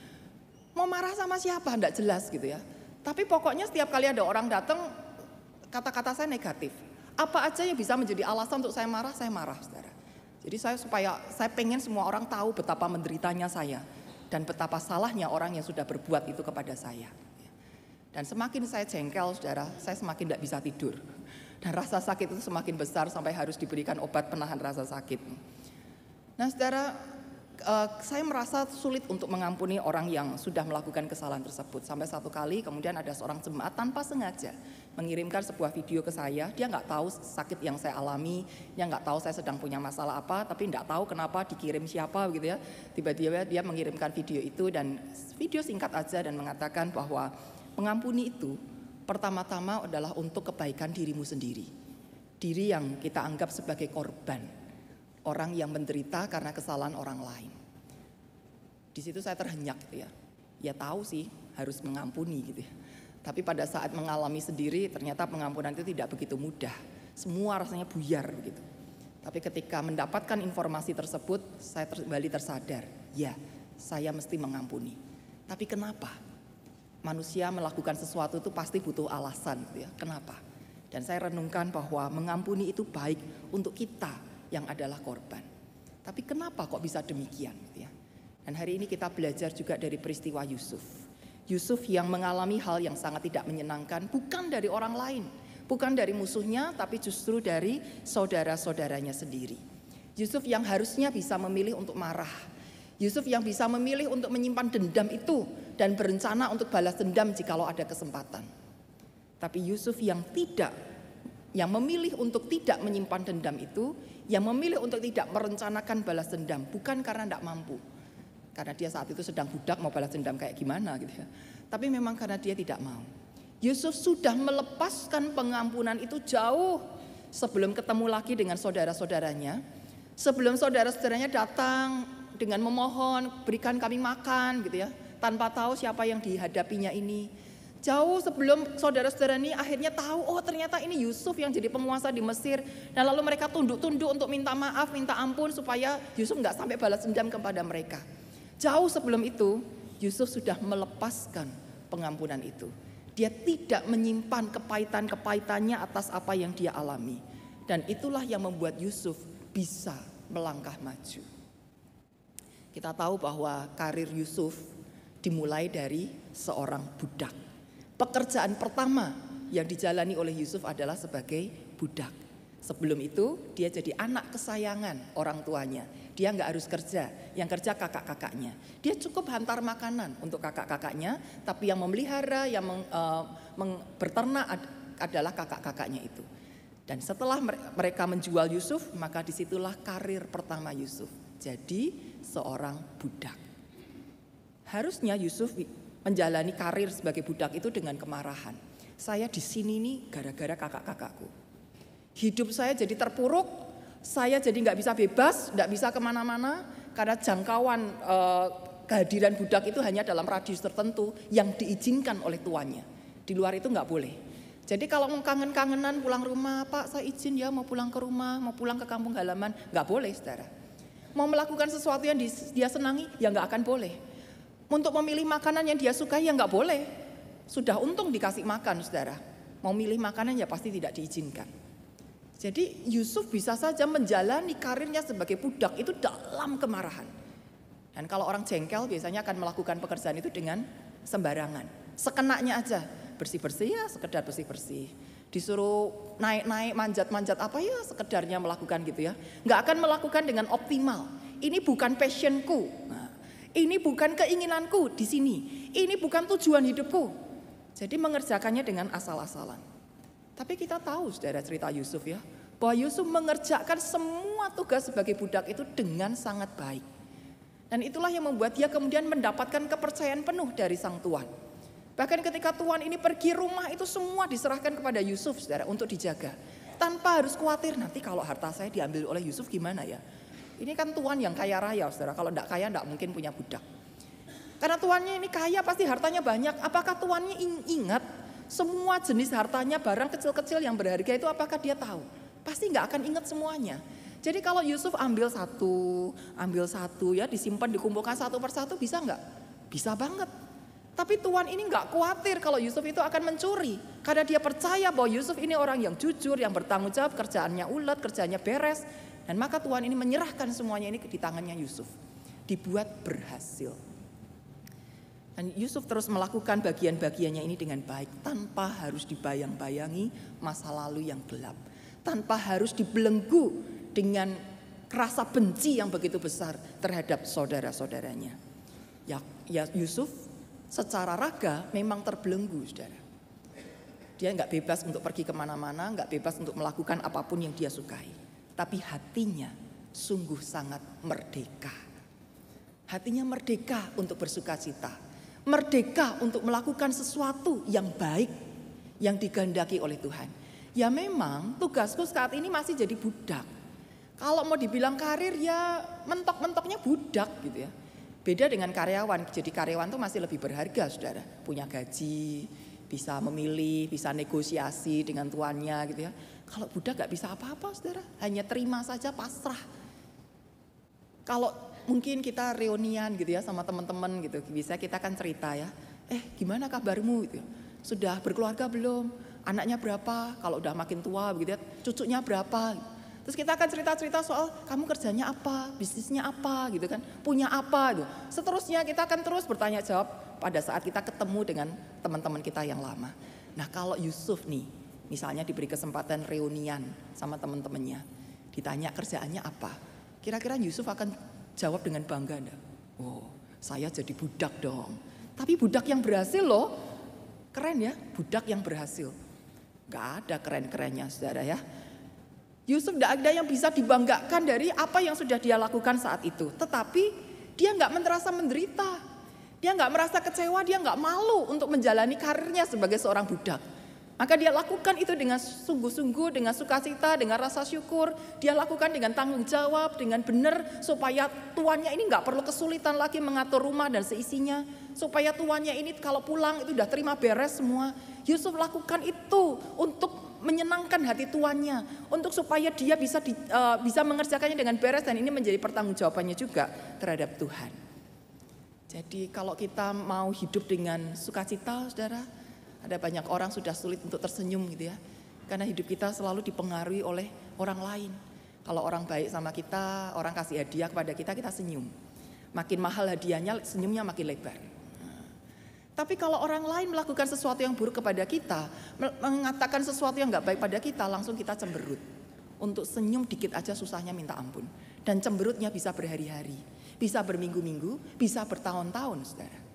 Mau marah sama siapa? Tidak jelas gitu ya. Tapi pokoknya setiap kali ada orang datang, kata-kata saya negatif. Apa aja yang bisa menjadi alasan untuk saya marah, saya marah saudara. Jadi saya supaya saya pengen semua orang tahu betapa menderitanya saya. Dan betapa salahnya orang yang sudah berbuat itu kepada saya. Dan semakin saya jengkel saudara, saya semakin tidak bisa tidur. Dan rasa sakit itu semakin besar sampai harus diberikan obat penahan rasa sakit. Nah saudara, uh, saya merasa sulit untuk mengampuni orang yang sudah melakukan kesalahan tersebut. Sampai satu kali kemudian ada seorang jemaat tanpa sengaja mengirimkan sebuah video ke saya. Dia nggak tahu sakit yang saya alami, dia nggak tahu saya sedang punya masalah apa, tapi nggak tahu kenapa dikirim siapa gitu ya. Tiba-tiba dia mengirimkan video itu dan video singkat aja dan mengatakan bahwa mengampuni itu pertama-tama adalah untuk kebaikan dirimu sendiri. Diri yang kita anggap sebagai korban, orang yang menderita karena kesalahan orang lain. Di situ saya terhenyak gitu ya. Ya tahu sih harus mengampuni gitu ya. Tapi pada saat mengalami sendiri ternyata pengampunan itu tidak begitu mudah. Semua rasanya buyar begitu. Tapi ketika mendapatkan informasi tersebut, saya kembali tersadar, ya saya mesti mengampuni. Tapi kenapa? Manusia melakukan sesuatu itu pasti butuh alasan gitu ya. Kenapa? Dan saya renungkan bahwa mengampuni itu baik untuk kita yang adalah korban. Tapi kenapa kok bisa demikian gitu ya? Dan hari ini kita belajar juga dari peristiwa Yusuf. Yusuf yang mengalami hal yang sangat tidak menyenangkan bukan dari orang lain, Bukan dari musuhnya, tapi justru dari saudara-saudaranya sendiri. Yusuf yang harusnya bisa memilih untuk marah. Yusuf yang bisa memilih untuk menyimpan dendam itu dan berencana untuk balas dendam jikalau ada kesempatan. Tapi Yusuf yang tidak, yang memilih untuk tidak menyimpan dendam itu, yang memilih untuk tidak merencanakan balas dendam, bukan karena tidak mampu. Karena dia saat itu sedang budak, mau balas dendam kayak gimana gitu ya. Tapi memang karena dia tidak mau. Yusuf sudah melepaskan pengampunan itu jauh sebelum ketemu lagi dengan saudara-saudaranya. Sebelum saudara-saudaranya datang dengan memohon, berikan kami makan gitu ya, tanpa tahu siapa yang dihadapinya ini. Jauh sebelum saudara-saudara ini akhirnya tahu, oh ternyata ini Yusuf yang jadi penguasa di Mesir. Dan lalu mereka tunduk-tunduk untuk minta maaf, minta ampun supaya Yusuf nggak sampai balas dendam kepada mereka. Jauh sebelum itu, Yusuf sudah melepaskan pengampunan itu. Dia tidak menyimpan kepahitan-kepahitannya atas apa yang dia alami. Dan itulah yang membuat Yusuf bisa melangkah maju. Kita tahu bahwa karir Yusuf dimulai dari seorang budak. Pekerjaan pertama yang dijalani oleh Yusuf adalah sebagai budak. Sebelum itu dia jadi anak kesayangan orang tuanya. Dia nggak harus kerja, yang kerja kakak-kakaknya. Dia cukup hantar makanan untuk kakak-kakaknya, tapi yang memelihara, yang meng, uh, meng, berternak ad, adalah kakak-kakaknya itu. Dan setelah mereka menjual Yusuf, maka disitulah karir pertama Yusuf. Jadi seorang budak. Harusnya Yusuf menjalani karir sebagai budak itu dengan kemarahan. Saya di sini nih gara-gara kakak-kakakku. Hidup saya jadi terpuruk. Saya jadi nggak bisa bebas, nggak bisa kemana-mana karena jangkauan eh, kehadiran budak itu hanya dalam radius tertentu yang diizinkan oleh tuannya. Di luar itu nggak boleh. Jadi kalau mau kangen-kangenan pulang rumah, Pak saya izin ya mau pulang ke rumah, mau pulang ke kampung halaman, nggak boleh saudara. Mau melakukan sesuatu yang dia senangi, ya nggak akan boleh. Untuk memilih makanan yang dia sukai, ya nggak boleh. Sudah untung dikasih makan saudara. Mau milih makanan ya pasti tidak diizinkan. Jadi Yusuf bisa saja menjalani karirnya sebagai budak itu dalam kemarahan. Dan kalau orang jengkel biasanya akan melakukan pekerjaan itu dengan sembarangan. Sekenanya aja, bersih-bersih ya sekedar bersih-bersih. Disuruh naik-naik, manjat-manjat apa ya sekedarnya melakukan gitu ya. Nggak akan melakukan dengan optimal. Ini bukan passionku, nah, ini bukan keinginanku di sini. Ini bukan tujuan hidupku. Jadi mengerjakannya dengan asal-asalan. Tapi kita tahu saudara cerita Yusuf ya, bahwa Yusuf mengerjakan semua tugas sebagai budak itu dengan sangat baik. Dan itulah yang membuat dia kemudian mendapatkan kepercayaan penuh dari sang tuan. Bahkan ketika tuan ini pergi rumah itu semua diserahkan kepada Yusuf saudara untuk dijaga. Tanpa harus khawatir nanti kalau harta saya diambil oleh Yusuf gimana ya. Ini kan tuan yang kaya raya saudara, kalau tidak kaya tidak mungkin punya budak. Karena tuannya ini kaya pasti hartanya banyak, apakah tuannya ingat? Semua jenis hartanya, barang kecil-kecil yang berharga itu apakah dia tahu? Pasti nggak akan ingat semuanya. Jadi kalau Yusuf ambil satu, ambil satu ya disimpan, dikumpulkan satu persatu bisa nggak? Bisa banget. Tapi tuan ini nggak khawatir kalau Yusuf itu akan mencuri. Karena dia percaya bahwa Yusuf ini orang yang jujur, yang bertanggung jawab, kerjaannya ulet, kerjanya beres. Dan maka tuan ini menyerahkan semuanya ini di tangannya Yusuf. Dibuat berhasil. Dan Yusuf terus melakukan bagian-bagiannya ini dengan baik tanpa harus dibayang-bayangi masa lalu yang gelap. Tanpa harus dibelenggu dengan rasa benci yang begitu besar terhadap saudara-saudaranya. Ya, ya Yusuf secara raga memang terbelenggu saudara. Dia nggak bebas untuk pergi kemana-mana, nggak bebas untuk melakukan apapun yang dia sukai. Tapi hatinya sungguh sangat merdeka. Hatinya merdeka untuk bersuka cita. Merdeka untuk melakukan sesuatu yang baik yang digandaki oleh Tuhan. Ya memang tugasku saat ini masih jadi budak. Kalau mau dibilang karir ya mentok-mentoknya budak gitu ya. Beda dengan karyawan. Jadi karyawan tuh masih lebih berharga saudara. Punya gaji, bisa memilih, bisa negosiasi dengan tuannya gitu ya. Kalau budak gak bisa apa-apa saudara. Hanya terima saja, pasrah. Kalau mungkin kita reunian gitu ya sama teman-teman gitu, bisa kita kan cerita ya, eh gimana kabarmu gitu, sudah berkeluarga belum, anaknya berapa, kalau udah makin tua begitu ya, cucunya berapa, terus kita akan cerita-cerita soal kamu kerjanya apa, bisnisnya apa gitu kan, punya apa gitu. Seterusnya kita akan terus bertanya jawab pada saat kita ketemu dengan teman-teman kita yang lama. Nah kalau Yusuf nih, Misalnya diberi kesempatan reunian sama teman-temannya. Ditanya kerjaannya apa. Kira-kira Yusuf akan jawab dengan bangga enggak? Oh, saya jadi budak dong. Tapi budak yang berhasil loh. Keren ya, budak yang berhasil. Gak ada keren-kerennya saudara ya. Yusuf gak ada yang bisa dibanggakan dari apa yang sudah dia lakukan saat itu. Tetapi dia gak merasa menderita. Dia gak merasa kecewa, dia gak malu untuk menjalani karirnya sebagai seorang budak. Maka dia lakukan itu dengan sungguh-sungguh, dengan sukacita, dengan rasa syukur. Dia lakukan dengan tanggung jawab, dengan benar. Supaya tuannya ini gak perlu kesulitan lagi mengatur rumah dan seisinya. Supaya tuannya ini kalau pulang itu udah terima beres semua. Yusuf lakukan itu untuk menyenangkan hati tuannya. Untuk supaya dia bisa di, uh, bisa mengerjakannya dengan beres. Dan ini menjadi pertanggungjawabannya juga terhadap Tuhan. Jadi kalau kita mau hidup dengan sukacita saudara. Ada banyak orang sudah sulit untuk tersenyum gitu ya. Karena hidup kita selalu dipengaruhi oleh orang lain. Kalau orang baik sama kita, orang kasih hadiah kepada kita, kita senyum. Makin mahal hadiahnya, senyumnya makin lebar. Nah. Tapi kalau orang lain melakukan sesuatu yang buruk kepada kita, mengatakan sesuatu yang gak baik pada kita, langsung kita cemberut. Untuk senyum dikit aja susahnya minta ampun. Dan cemberutnya bisa berhari-hari, bisa berminggu-minggu, bisa bertahun-tahun saudara.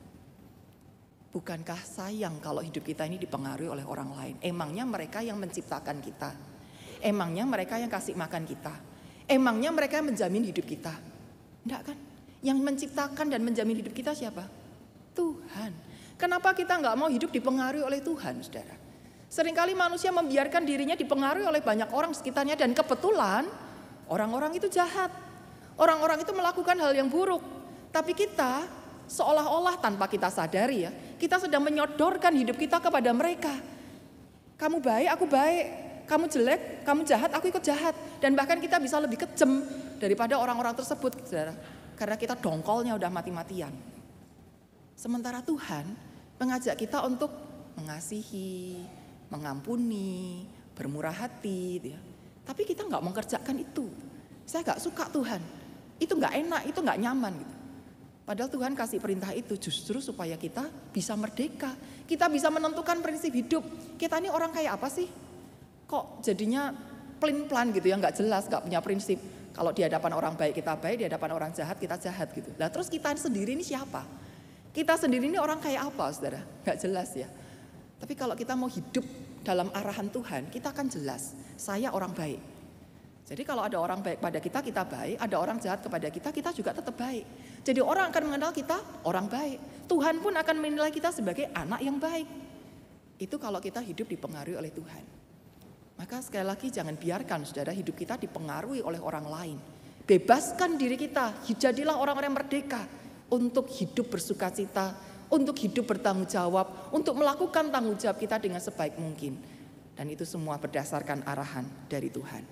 Bukankah sayang kalau hidup kita ini dipengaruhi oleh orang lain? Emangnya mereka yang menciptakan kita? Emangnya mereka yang kasih makan kita? Emangnya mereka yang menjamin hidup kita? Enggak kan? Yang menciptakan dan menjamin hidup kita siapa? Tuhan. Kenapa kita nggak mau hidup dipengaruhi oleh Tuhan, saudara? Seringkali manusia membiarkan dirinya dipengaruhi oleh banyak orang sekitarnya dan kebetulan orang-orang itu jahat. Orang-orang itu melakukan hal yang buruk. Tapi kita seolah-olah tanpa kita sadari ya, kita sedang menyodorkan hidup kita kepada mereka. Kamu baik, aku baik. Kamu jelek, kamu jahat, aku ikut jahat. Dan bahkan kita bisa lebih kejam daripada orang-orang tersebut, saudara. Karena kita dongkolnya udah mati-matian. Sementara Tuhan mengajak kita untuk mengasihi, mengampuni, bermurah hati. Gitu ya. Tapi kita gak mengerjakan itu. Saya gak suka Tuhan. Itu gak enak, itu gak nyaman gitu. Padahal Tuhan kasih perintah itu justru supaya kita bisa merdeka. Kita bisa menentukan prinsip hidup. Kita ini orang kayak apa sih? Kok jadinya plin-plan gitu ya, gak jelas, gak punya prinsip. Kalau di hadapan orang baik kita baik, di hadapan orang jahat kita jahat gitu. Nah terus kita sendiri ini siapa? Kita sendiri ini orang kayak apa saudara? Gak jelas ya. Tapi kalau kita mau hidup dalam arahan Tuhan, kita akan jelas. Saya orang baik. Jadi kalau ada orang baik pada kita, kita baik. Ada orang jahat kepada kita, kita juga tetap baik. Jadi orang akan mengenal kita orang baik. Tuhan pun akan menilai kita sebagai anak yang baik. Itu kalau kita hidup dipengaruhi oleh Tuhan. Maka sekali lagi jangan biarkan saudara hidup kita dipengaruhi oleh orang lain. Bebaskan diri kita, jadilah orang-orang merdeka untuk hidup bersukacita, untuk hidup bertanggung jawab, untuk melakukan tanggung jawab kita dengan sebaik mungkin. Dan itu semua berdasarkan arahan dari Tuhan.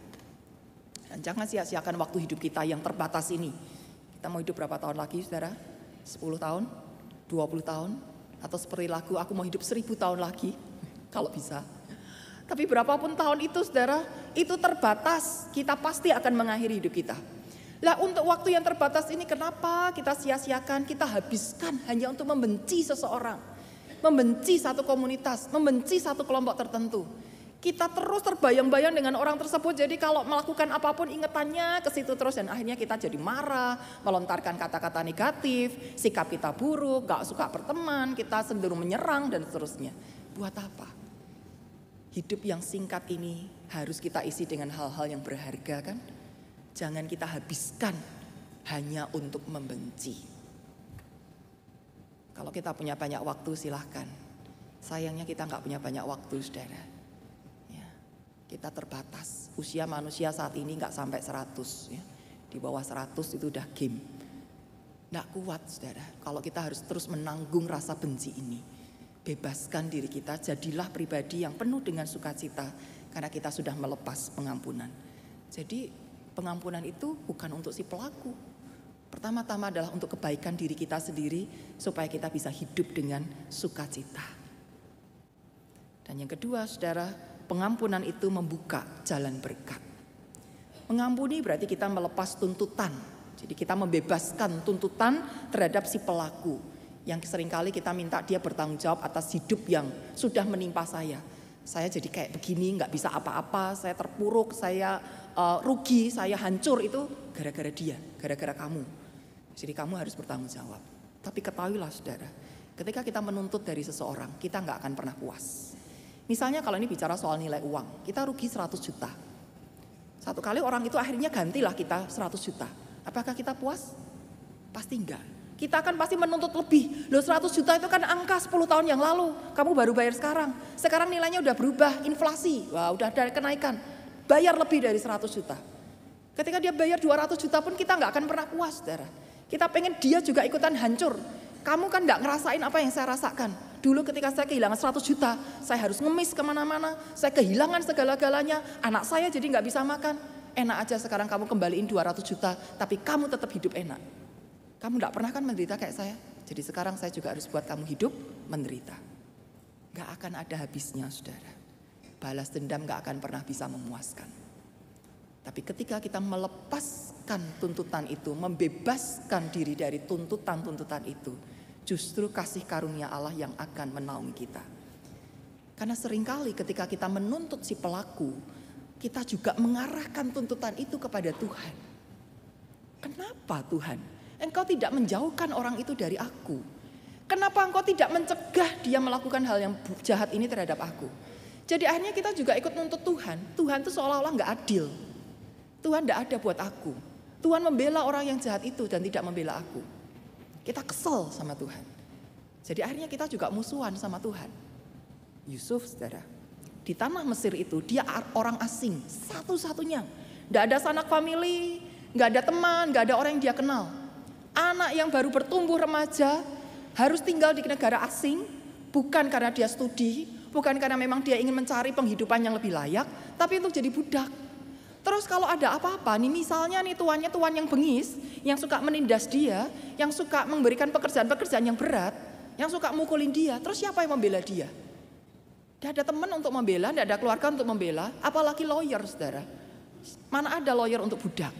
Dan jangan sia-siakan waktu hidup kita yang terbatas ini. Kita mau hidup berapa tahun lagi saudara? sepuluh tahun? dua puluh tahun? Atau seperti lagu aku mau hidup seribu tahun lagi? Kalau bisa. Tapi berapapun tahun itu saudara, itu terbatas. Kita pasti akan mengakhiri hidup kita. Lah untuk waktu yang terbatas ini kenapa kita sia-siakan, kita habiskan hanya untuk membenci seseorang. Membenci satu komunitas, membenci satu kelompok tertentu. Kita terus terbayang-bayang dengan orang tersebut. Jadi kalau melakukan apapun ingetannya ke situ terus. Dan akhirnya kita jadi marah, melontarkan kata-kata negatif, sikap kita buruk, gak suka berteman, kita cenderung menyerang dan seterusnya. Buat apa? Hidup yang singkat ini harus kita isi dengan hal-hal yang berharga kan. Jangan kita habiskan hanya untuk membenci. Kalau kita punya banyak waktu silahkan. Sayangnya kita gak punya banyak waktu saudara. Ya, kita terbatas. Usia manusia saat ini gak sampai seratus. Ya. Di bawah seratus itu udah game. Gak kuat saudara. Kalau kita harus terus menanggung rasa benci ini. Bebaskan diri kita, jadilah pribadi yang penuh dengan sukacita karena kita sudah melepas pengampunan. Jadi pengampunan itu bukan untuk si pelaku. Pertama-tama adalah untuk kebaikan diri kita sendiri supaya kita bisa hidup dengan sukacita. Dan yang kedua saudara, pengampunan itu membuka jalan berkat. Mengampuni berarti kita melepas tuntutan. Jadi kita membebaskan tuntutan terhadap si pelaku. Yang seringkali kita minta dia bertanggung jawab atas hidup yang sudah menimpa saya. Saya jadi kayak begini, nggak bisa apa-apa, saya terpuruk, saya uh, rugi, saya hancur, itu gara-gara dia, gara-gara kamu. Jadi kamu harus bertanggung jawab. Tapi ketahuilah saudara, ketika kita menuntut dari seseorang, kita nggak akan pernah puas. Misalnya kalau ini bicara soal nilai uang, kita rugi seratus juta. Satu kali orang itu akhirnya gantilah kita seratus juta. Apakah kita puas? Pasti enggak. Kita akan pasti menuntut lebih. Loh seratus juta itu kan angka sepuluh tahun yang lalu. Kamu baru bayar sekarang. Sekarang nilainya udah berubah, inflasi. Wah udah ada kenaikan. Bayar lebih dari seratus juta. Ketika dia bayar dua ratus juta pun kita nggak akan pernah puas, saudara. Kita pengen dia juga ikutan hancur. Kamu kan nggak ngerasain apa yang saya rasakan. Dulu ketika saya kehilangan seratus juta, saya harus ngemis kemana-mana. Saya kehilangan segala-galanya. Anak saya jadi nggak bisa makan. Enak aja sekarang kamu kembaliin dua ratus juta, tapi kamu tetap hidup enak. Kamu nggak pernah kan menderita kayak saya. Jadi sekarang saya juga harus buat kamu hidup menderita. Nggak akan ada habisnya, saudara. Balas dendam nggak akan pernah bisa memuaskan. Tapi ketika kita melepaskan tuntutan itu, membebaskan diri dari tuntutan-tuntutan itu, justru kasih karunia Allah yang akan menaungi kita. Karena seringkali ketika kita menuntut si pelaku, kita juga mengarahkan tuntutan itu kepada Tuhan. Kenapa Tuhan? Engkau tidak menjauhkan orang itu dari aku. Kenapa engkau tidak mencegah dia melakukan hal yang jahat ini terhadap aku? Jadi akhirnya kita juga ikut nuntut Tuhan. Tuhan itu seolah-olah gak adil. Tuhan tidak ada buat aku. Tuhan membela orang yang jahat itu dan tidak membela aku. Kita kesel sama Tuhan. Jadi akhirnya kita juga musuhan sama Tuhan. Yusuf, saudara, di tanah Mesir itu dia orang asing, satu-satunya. Tidak ada sanak famili, nggak ada teman, nggak ada orang yang dia kenal. Anak yang baru bertumbuh remaja harus tinggal di negara asing, bukan karena dia studi, bukan karena memang dia ingin mencari penghidupan yang lebih layak, tapi untuk jadi budak. Terus kalau ada apa-apa, nih misalnya nih tuannya tuan yang bengis, yang suka menindas dia, yang suka memberikan pekerjaan-pekerjaan yang berat, yang suka mukulin dia, terus siapa yang membela dia? Tidak ada teman untuk membela, tidak ada keluarga untuk membela, apalagi lawyer, saudara. Mana ada lawyer untuk budak?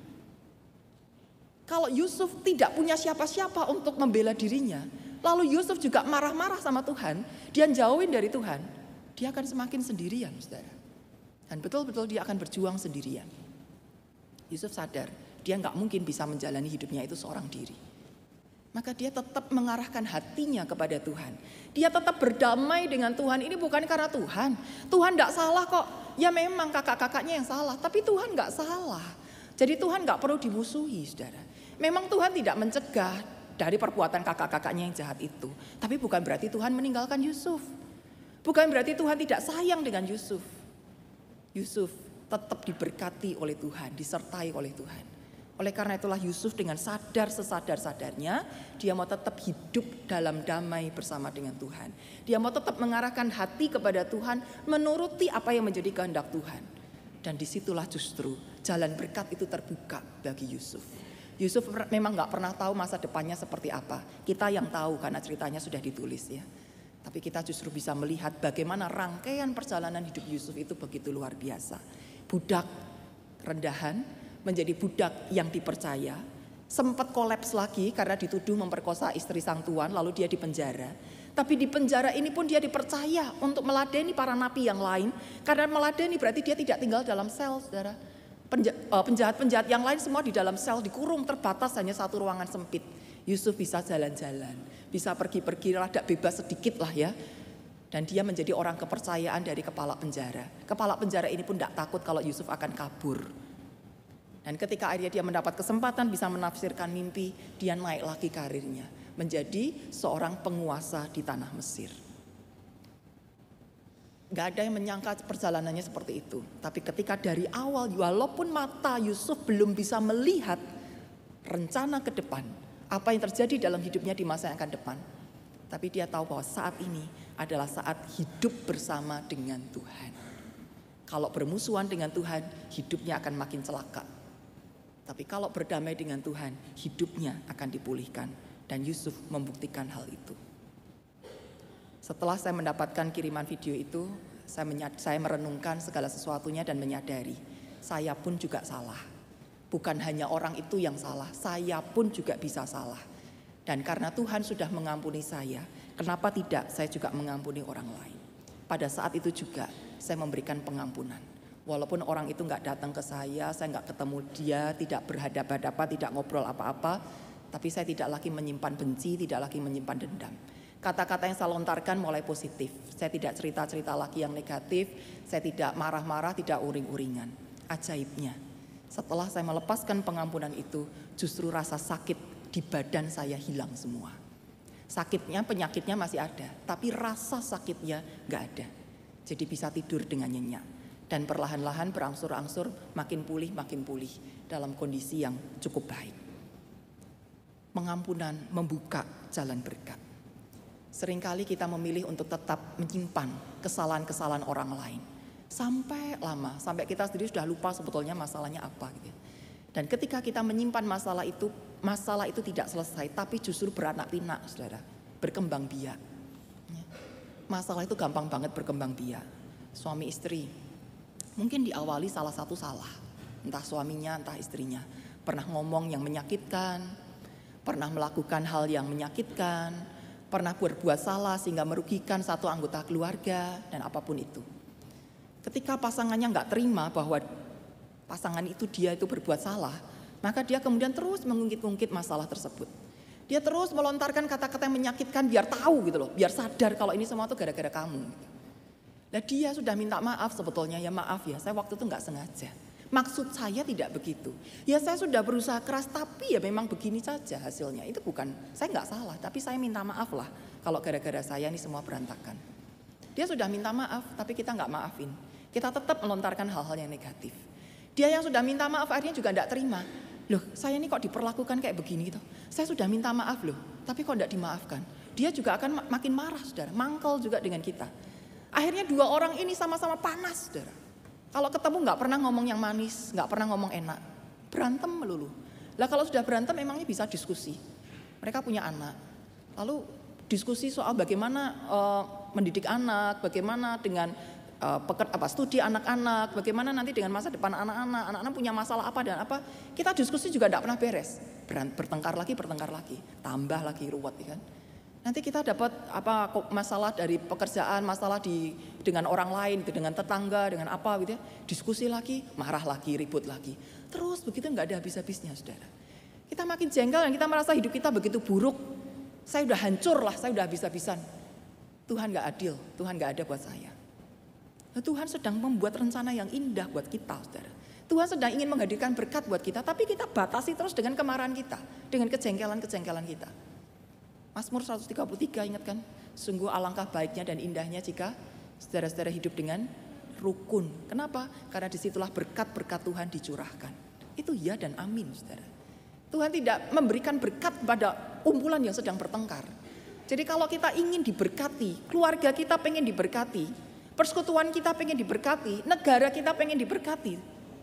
Kalau Yusuf tidak punya siapa-siapa untuk membela dirinya, lalu Yusuf juga marah-marah sama Tuhan, dia jauhin dari Tuhan, dia akan semakin sendirian, saudara. Dan betul-betul dia akan berjuang sendirian. Yusuf sadar, dia nggak mungkin bisa menjalani hidupnya itu seorang diri. Maka dia tetap mengarahkan hatinya kepada Tuhan. Dia tetap berdamai dengan Tuhan. Ini bukan karena Tuhan. Tuhan nggak salah kok. Ya memang kakak-kakaknya yang salah, tapi Tuhan nggak salah. Jadi Tuhan nggak perlu dimusuhi, saudara. Memang Tuhan tidak mencegah dari perbuatan kakak-kakaknya yang jahat itu. Tapi bukan berarti Tuhan meninggalkan Yusuf. Bukan berarti Tuhan tidak sayang dengan Yusuf. Yusuf tetap diberkati oleh Tuhan, disertai oleh Tuhan. Oleh karena itulah Yusuf dengan sadar sesadar-sadarnya, dia mau tetap hidup dalam damai bersama dengan Tuhan. Dia mau tetap mengarahkan hati kepada Tuhan, menuruti apa yang menjadi kehendak Tuhan. Dan disitulah justru jalan berkat itu terbuka bagi Yusuf. Yusuf memang gak pernah tahu masa depannya seperti apa. Kita yang tahu karena ceritanya sudah ditulis ya. Tapi kita justru bisa melihat bagaimana rangkaian perjalanan hidup Yusuf itu begitu luar biasa. Budak rendahan menjadi budak yang dipercaya. Sempat kolaps lagi karena dituduh memperkosa istri sang tuan, lalu dia dipenjara. Tapi di penjara ini pun dia dipercaya untuk meladeni para napi yang lain. Karena meladeni berarti dia tidak tinggal dalam sel, saudara. Penjahat-penjahat yang lain semua di dalam sel, dikurung terbatas hanya satu ruangan sempit. Yusuf bisa jalan-jalan, bisa pergi-pergi, rada bebas sedikit lah ya. Dan dia menjadi orang kepercayaan dari kepala penjara. Kepala penjara ini pun tidak takut kalau Yusuf akan kabur. Dan ketika akhirnya dia mendapat kesempatan bisa menafsirkan mimpi, dia naik lagi karirnya. Menjadi seorang penguasa di tanah Mesir. Gak ada yang menyangka perjalanannya seperti itu. Tapi ketika dari awal, walaupun mata Yusuf belum bisa melihat rencana ke depan, apa yang terjadi dalam hidupnya di masa yang akan depan. Tapi dia tahu bahwa saat ini adalah saat hidup bersama dengan Tuhan. Kalau bermusuhan dengan Tuhan, hidupnya akan makin celaka. Tapi kalau berdamai dengan Tuhan, hidupnya akan dipulihkan. Dan Yusuf membuktikan hal itu. Setelah saya mendapatkan kiriman video itu, saya, menyad- saya merenungkan segala sesuatunya dan menyadari, saya pun juga salah. Bukan hanya orang itu yang salah, saya pun juga bisa salah. Dan karena Tuhan sudah mengampuni saya, kenapa tidak saya juga mengampuni orang lain. pada saat itu juga saya memberikan pengampunan. Walaupun orang itu nggak datang ke saya, saya nggak ketemu dia, tidak berhadapan-hadapan, tidak ngobrol apa-apa, tapi saya tidak lagi menyimpan benci, tidak lagi menyimpan dendam. Kata-kata yang saya lontarkan mulai positif. Saya tidak cerita-cerita lagi yang negatif, saya tidak marah-marah, tidak uring-uringan. Ajaibnya, setelah saya melepaskan pengampunan itu, justru rasa sakit di badan saya hilang semua. Sakitnya, penyakitnya masih ada, tapi rasa sakitnya nggak ada. Jadi bisa tidur dengan nyenyak. Dan perlahan-lahan berangsur-angsur makin pulih, makin pulih dalam kondisi yang cukup baik. Pengampunan membuka jalan berkat. Seringkali kita memilih untuk tetap menyimpan kesalahan-kesalahan orang lain. Sampai lama, sampai kita sendiri sudah lupa sebetulnya masalahnya apa. Gitu. Dan ketika kita menyimpan masalah itu, masalah itu tidak selesai, tapi justru beranak pinak, saudara, berkembang biak. Masalah itu gampang banget berkembang biak. Suami istri, mungkin diawali salah satu salah, entah suaminya, entah istrinya. Pernah ngomong yang menyakitkan, pernah melakukan hal yang menyakitkan, pernah berbuat salah sehingga merugikan satu anggota keluarga, dan apapun itu. Ketika pasangannya nggak terima bahwa pasangan itu dia itu berbuat salah, maka dia kemudian terus mengungkit-ungkit masalah tersebut. Dia terus melontarkan kata-kata yang menyakitkan biar tahu gitu loh, biar sadar kalau ini semua itu gara-gara kamu. Nah dia sudah minta maaf sebetulnya, ya maaf ya, saya waktu itu nggak sengaja. Maksud saya tidak begitu. Ya saya sudah berusaha keras, tapi ya memang begini saja hasilnya. Itu bukan, saya nggak salah, tapi saya minta maaf lah. Kalau gara-gara saya ini semua berantakan. Dia sudah minta maaf, tapi kita nggak maafin. Kita tetap melontarkan hal-hal yang negatif. Dia yang sudah minta maaf akhirnya juga nggak terima. Loh saya ini kok diperlakukan kayak begini gitu. Saya sudah minta maaf loh, tapi kok nggak dimaafkan. Dia juga akan makin marah saudara, mangkel juga dengan kita. Akhirnya dua orang ini sama-sama panas, saudara. Kalau ketemu nggak pernah ngomong yang manis, nggak pernah ngomong enak, berantem melulu. Lah kalau sudah berantem emangnya bisa diskusi. Mereka punya anak, lalu diskusi soal bagaimana uh, mendidik anak, bagaimana dengan uh, peket, apa, studi anak-anak, bagaimana nanti dengan masa depan anak-anak, anak-anak punya masalah apa dan apa. Kita diskusi juga nggak pernah beres, bertengkar lagi, bertengkar lagi, tambah lagi ruwet, kan? Nanti kita dapat apa masalah dari pekerjaan, masalah di dengan orang lain, dengan tetangga, dengan apa gitu ya. Diskusi lagi, marah lagi, ribut lagi. Terus begitu nggak ada habis-habisnya, saudara. Kita makin jengkel dan kita merasa hidup kita begitu buruk. Saya udah hancur lah, saya udah habis-habisan. Tuhan nggak adil, Tuhan nggak ada buat saya. Nah, Tuhan sedang membuat rencana yang indah buat kita, saudara. Tuhan sedang ingin menghadirkan berkat buat kita, tapi kita batasi terus dengan kemarahan kita, dengan kejengkelan-kejengkelan kita. Mazmur seratus tiga puluh tiga, ingat kan? Sungguh alangkah baiknya dan indahnya jika saudara-saudara hidup dengan rukun. Kenapa? Karena disitulah berkat-berkat Tuhan dicurahkan. Itu ya dan amin, saudara. Tuhan tidak memberikan berkat pada kumpulan yang sedang bertengkar. Jadi kalau kita ingin diberkati, keluarga kita pengen diberkati, persekutuan kita pengen diberkati, negara kita pengen diberkati,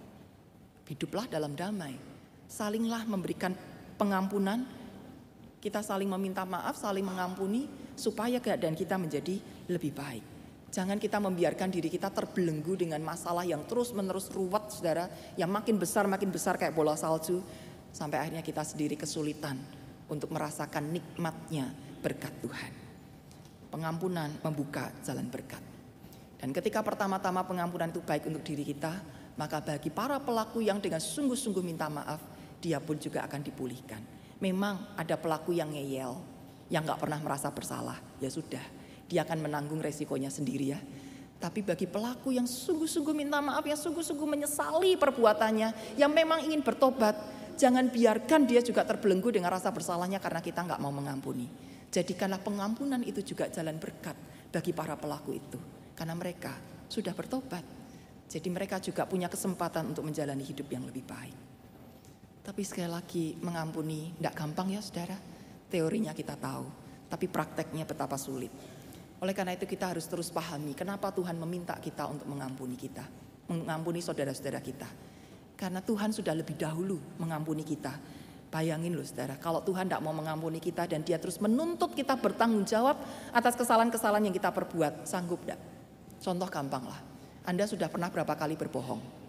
hiduplah dalam damai. Salinglah memberikan pengampunan, kita saling meminta maaf, saling mengampuni, supaya keadaan kita menjadi lebih baik. Jangan kita membiarkan diri kita terbelenggu dengan masalah yang terus-menerus ruwet, saudara, yang makin besar, makin besar kayak bola salju, sampai akhirnya kita sendiri kesulitan untuk merasakan nikmatnya berkat Tuhan. Pengampunan membuka jalan berkat. Dan ketika pertama-tama pengampunan itu baik untuk diri kita, maka bagi para pelaku yang dengan sungguh-sungguh minta maaf, dia pun juga akan dipulihkan. Memang ada pelaku yang ngeyel, yang gak pernah merasa bersalah, ya sudah, dia akan menanggung resikonya sendiri ya. Tapi bagi pelaku yang sungguh-sungguh minta maaf, yang sungguh-sungguh menyesali perbuatannya, yang memang ingin bertobat, jangan biarkan dia juga terbelenggu dengan rasa bersalahnya karena kita gak mau mengampuni. Jadikanlah pengampunan itu juga jalan berkat bagi para pelaku itu, karena mereka sudah bertobat. Jadi mereka juga punya kesempatan untuk menjalani hidup yang lebih baik. Tapi sekali lagi mengampuni tidak gampang ya saudara. Teorinya kita tahu, tapi prakteknya betapa sulit. Oleh karena itu kita harus terus pahami kenapa Tuhan meminta kita untuk mengampuni kita. Mengampuni saudara-saudara kita. Karena Tuhan sudah lebih dahulu mengampuni kita. Bayangin loh saudara, kalau Tuhan tidak mau mengampuni kita dan dia terus menuntut kita bertanggung jawab atas kesalahan-kesalahan yang kita perbuat, sanggup tidak? Contoh gampang lah, Anda sudah pernah berapa kali berbohong?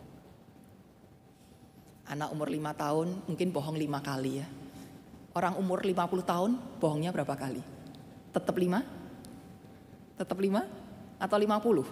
Anak umur lima tahun mungkin bohong lima kali ya. Orang umur lima puluh tahun bohongnya berapa kali? Tetap lima? Tetap lima? Atau lima puluh?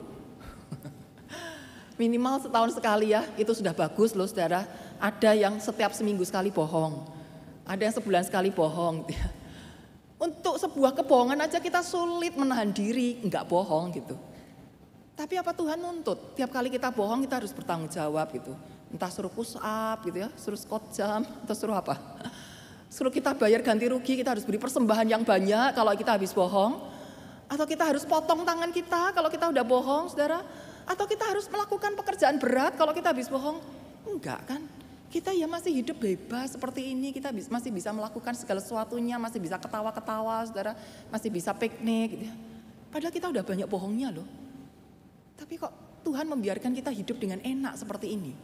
Minimal setahun sekali ya, itu sudah bagus loh saudara. Ada yang setiap seminggu sekali bohong, ada yang sebulan sekali bohong. Untuk sebuah kebohongan aja kita sulit menahan diri, enggak bohong gitu. Tapi apa Tuhan nuntut? Tiap kali kita bohong kita harus bertanggung jawab gitu. Entah suruh push up gitu ya, suruh squat jam, atau suruh apa. Suruh kita bayar ganti rugi, kita harus beri persembahan yang banyak kalau kita habis bohong. Atau kita harus potong tangan kita kalau kita udah bohong saudara. Atau kita harus melakukan pekerjaan berat kalau kita habis bohong. Enggak kan? Kita ya masih hidup bebas seperti ini, kita masih bisa melakukan segala sesuatunya, masih bisa ketawa-ketawa saudara, masih bisa piknik gitu ya. Padahal kita udah banyak bohongnya loh. Tapi kok Tuhan membiarkan kita hidup dengan enak seperti ini?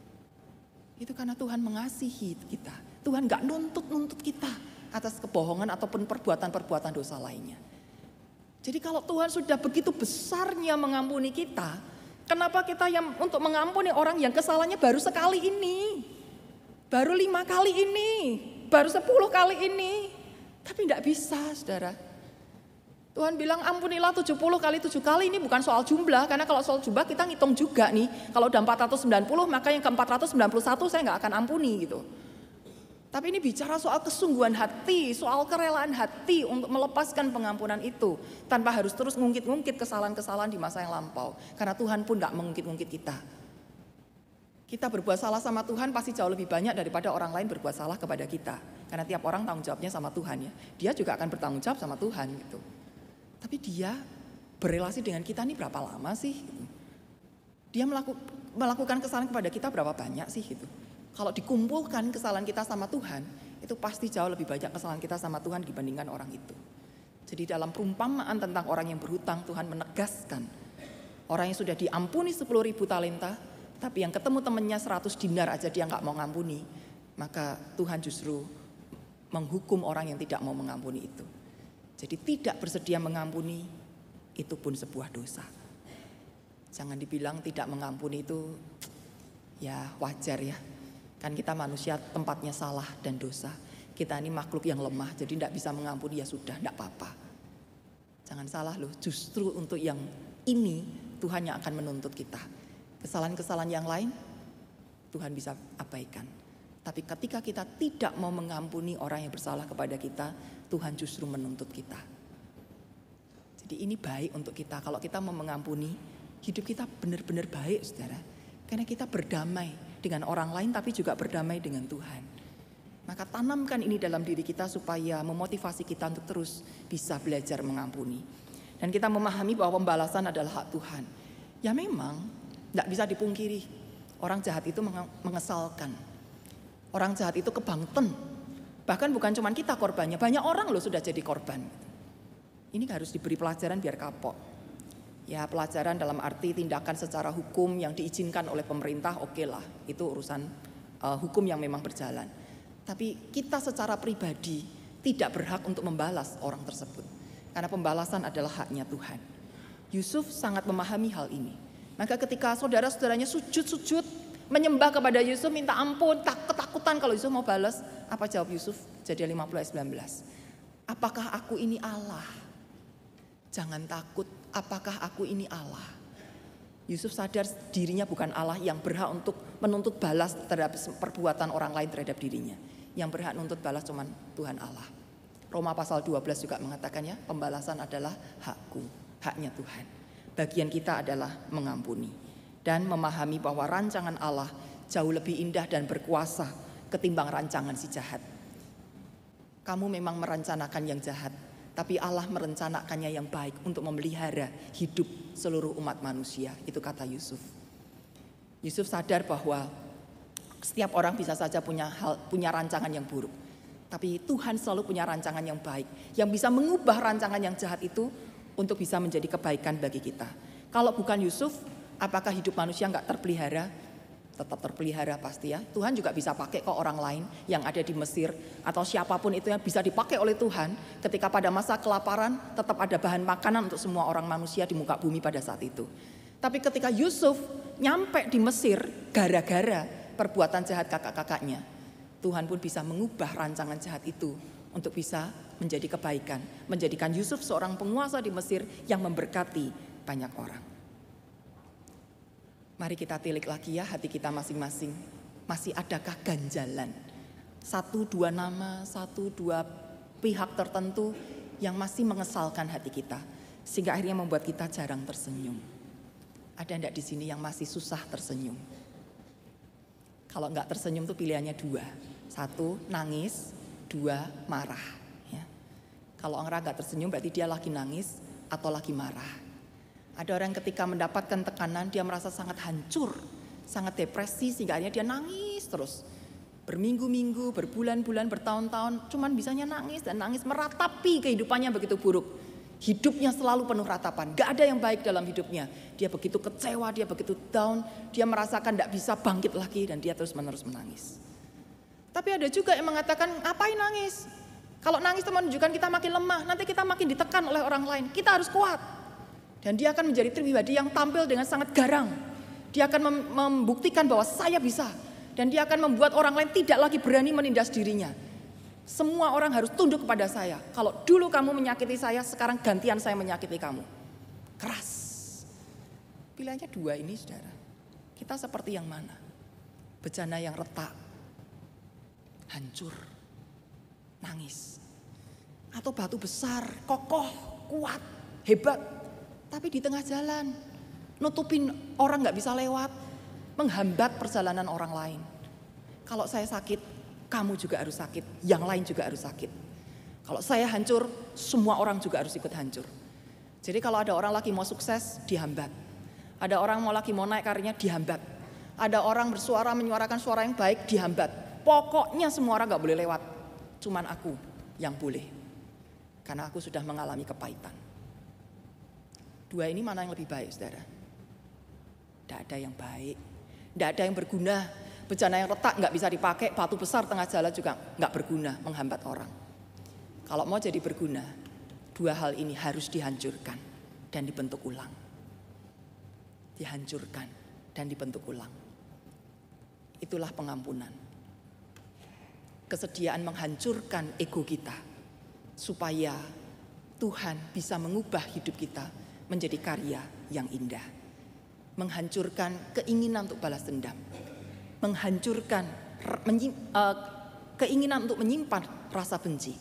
Itu karena Tuhan mengasihi kita. Tuhan gak nuntut-nuntut kita atas kebohongan ataupun perbuatan-perbuatan dosa lainnya. Jadi kalau Tuhan sudah begitu besarnya mengampuni kita, kenapa kita yang untuk mengampuni orang yang kesalahannya baru sekali ini, baru lima kali ini, baru sepuluh kali ini, tapi tidak bisa saudara. Tuhan bilang ampunilah tujuh puluh kali tujuh kali, ini bukan soal jumlah, karena kalau soal jumlah kita ngitung juga nih, kalau udah empat ratus sembilan puluh maka yang ke empat ratus sembilan puluh satu saya nggak akan ampuni gitu. Tapi ini bicara soal kesungguhan hati, soal kerelaan hati untuk melepaskan pengampunan itu. Tanpa harus terus ngungkit-ngungkit kesalahan-kesalahan di masa yang lampau. Karena Tuhan pun gak mengungkit-ngungkit kita. Kita berbuat salah sama Tuhan pasti jauh lebih banyak daripada orang lain berbuat salah kepada kita. Karena tiap orang tanggung jawabnya sama Tuhan ya. Dia juga akan bertanggung jawab sama Tuhan gitu. Tapi dia berelasi dengan kita ini berapa lama sih? Dia melaku, melakukan kesalahan kepada kita berapa banyak sih gitu. Kalau dikumpulkan kesalahan kita sama Tuhan, itu pasti jauh lebih banyak kesalahan kita sama Tuhan dibandingkan orang itu. Jadi dalam perumpamaan tentang orang yang berhutang, Tuhan menegaskan orang yang sudah diampuni sepuluh ribu talenta, tapi yang ketemu temannya seratus dinar aja dia gak mau ngampuni, maka Tuhan justru menghukum orang yang tidak mau mengampuni itu. Jadi tidak bersedia mengampuni, itu pun sebuah dosa. Jangan dibilang tidak mengampuni itu ya wajar ya. Kan kita manusia tempatnya salah dan dosa. Kita ini makhluk yang lemah, jadi tidak bisa mengampuni ya sudah, tidak apa-apa. Jangan salah loh, justru untuk yang ini Tuhan yang akan menuntut kita. Kesalahan-kesalahan yang lain Tuhan bisa abaikan. Tapi ketika kita tidak mau mengampuni orang yang bersalah kepada kita, Tuhan justru menuntut kita. Jadi ini baik untuk kita. Kalau kita mau mengampuni, hidup kita benar-benar baik saudara. Karena kita berdamai dengan orang lain tapi juga berdamai dengan Tuhan. Maka tanamkan ini dalam diri kita supaya memotivasi kita untuk terus bisa belajar mengampuni. Dan kita memahami bahwa pembalasan adalah hak Tuhan. Ya memang tidak bisa dipungkiri. Orang jahat itu mengesalkan. Orang jahat itu kebangten. Bahkan bukan cuma kita korbannya, banyak orang loh sudah jadi korban. Ini harus diberi pelajaran biar kapok. Ya pelajaran dalam arti tindakan secara hukum yang diizinkan oleh pemerintah oke lah. Itu urusan uh, hukum yang memang berjalan. Tapi kita secara pribadi tidak berhak untuk membalas orang tersebut. Karena pembalasan adalah haknya Tuhan. Yusuf sangat memahami hal ini. Maka ketika saudara-saudaranya sujud-sujud menyembah kepada Yusuf minta ampun, tak ketakutan kalau Yusuf mau balas. Apa jawab Yusuf? Jadi lima puluh ayat sembilan belas. Apakah aku ini Allah? Jangan takut, apakah aku ini Allah? Yusuf sadar dirinya bukan Allah yang berhak untuk menuntut balas terhadap perbuatan orang lain terhadap dirinya. Yang berhak menuntut balas cuma Tuhan Allah. Roma pasal dua belas juga mengatakan ya, pembalasan adalah hakku, haknya Tuhan. Bagian kita adalah mengampuni dan memahami bahwa rancangan Allah jauh lebih indah dan berkuasa ketimbang rancangan si jahat. Kamu memang merencanakan yang jahat, tapi Allah merencanakannya yang baik untuk memelihara hidup seluruh umat manusia. Itu kata Yusuf. Yusuf sadar bahwa setiap orang bisa saja punya hal, punya rancangan yang buruk. Tapi Tuhan selalu punya rancangan yang baik, yang bisa mengubah rancangan yang jahat itu untuk bisa menjadi kebaikan bagi kita. Kalau bukan Yusuf, apakah hidup manusia nggak terpelihara? Tetap terpelihara pasti ya. Tuhan juga bisa pakai kok orang lain yang ada di Mesir atau siapapun itu yang bisa dipakai oleh Tuhan. Ketika pada masa kelaparan tetap ada bahan makanan untuk semua orang manusia di muka bumi pada saat itu. Tapi ketika Yusuf nyampe di Mesir gara-gara perbuatan jahat kakak-kakaknya, Tuhan pun bisa mengubah rancangan jahat itu untuk bisa menjadi kebaikan. Menjadikan Yusuf seorang penguasa di Mesir yang memberkati banyak orang. Mari kita tilik lagi ya hati kita masing-masing. Masih adakah ganjalan? Satu dua nama, satu dua pihak tertentu yang masih mengesalkan hati kita. Sehingga akhirnya membuat kita jarang tersenyum. Ada enggak di sini yang masih susah tersenyum? Kalau enggak tersenyum tuh pilihannya dua. Satu, nangis. Dua, marah. Ya. Kalau orang enggak tersenyum berarti dia lagi nangis atau lagi marah. Ada orang ketika mendapatkan tekanan dia merasa sangat hancur, sangat depresi sehingga akhirnya dia nangis terus. Berminggu-minggu, berbulan-bulan, bertahun-tahun cuman bisanya nangis dan nangis meratapi kehidupannya begitu buruk. Hidupnya selalu penuh ratapan, gak ada yang baik dalam hidupnya. Dia begitu kecewa, dia begitu down, dia merasakan gak bisa bangkit lagi dan dia terus menerus menangis. Tapi ada juga yang mengatakan ngapain nangis? Kalau nangis itu menunjukkan kita makin lemah, nanti kita makin ditekan oleh orang lain. Kita harus kuat. Dan dia akan menjadi pribadi yang tampil dengan sangat garang. Dia akan mem- membuktikan bahwa saya bisa. Dan dia akan membuat orang lain tidak lagi berani menindas dirinya. Semua orang harus tunduk kepada saya. Kalau dulu kamu menyakiti saya, sekarang gantian saya menyakiti kamu. Keras. Pilihannya dua ini saudara. Kita seperti yang mana? Bejana yang retak, hancur, nangis. Atau batu besar, kokoh, kuat, hebat. Tapi di tengah jalan, nutupin orang gak bisa lewat, menghambat perjalanan orang lain. Kalau saya sakit, kamu juga harus sakit, yang lain juga harus sakit. Kalau saya hancur, semua orang juga harus ikut hancur. Jadi kalau ada orang lagi mau sukses, dihambat. Ada orang mau lagi mau naik karirnya, dihambat. Ada orang bersuara, menyuarakan suara yang baik, dihambat. Pokoknya semua orang gak boleh lewat, cuman aku yang boleh. Karena aku sudah mengalami kepahitan. Dua ini mana yang lebih baik, saudara? Tidak ada yang baik, tidak ada yang berguna. Bejana yang retak nggak bisa dipakai, batu besar tengah jalan juga nggak berguna, menghambat orang. Kalau mau jadi berguna, dua hal ini harus dihancurkan dan dibentuk ulang. Dihancurkan dan dibentuk ulang. Itulah pengampunan. Kesediaan menghancurkan ego kita, supaya Tuhan bisa mengubah hidup kita menjadi karya yang indah. Menghancurkan keinginan untuk balas dendam. Menghancurkan menyim, uh, keinginan untuk menyimpan rasa benci.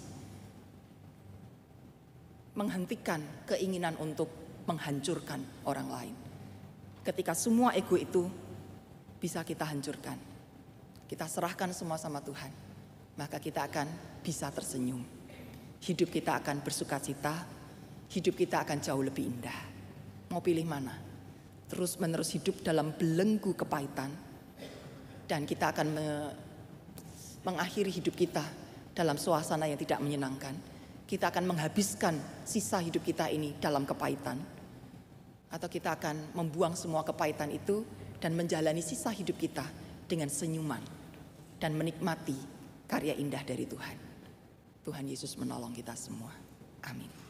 Menghentikan keinginan untuk menghancurkan orang lain. Ketika semua ego itu bisa kita hancurkan, kita serahkan semua sama Tuhan, maka kita akan bisa tersenyum. Hidup kita akan bersukacita. Hidup kita akan jauh lebih indah. Mau pilih mana? Terus menerus hidup dalam belenggu kepahitan. Dan kita akan me- mengakhiri hidup kita dalam suasana yang tidak menyenangkan. Kita akan menghabiskan sisa hidup kita ini dalam kepahitan. Atau kita akan membuang semua kepahitan itu dan menjalani sisa hidup kita dengan senyuman. Dan menikmati karya indah dari Tuhan. Tuhan Yesus menolong kita semua. Amin.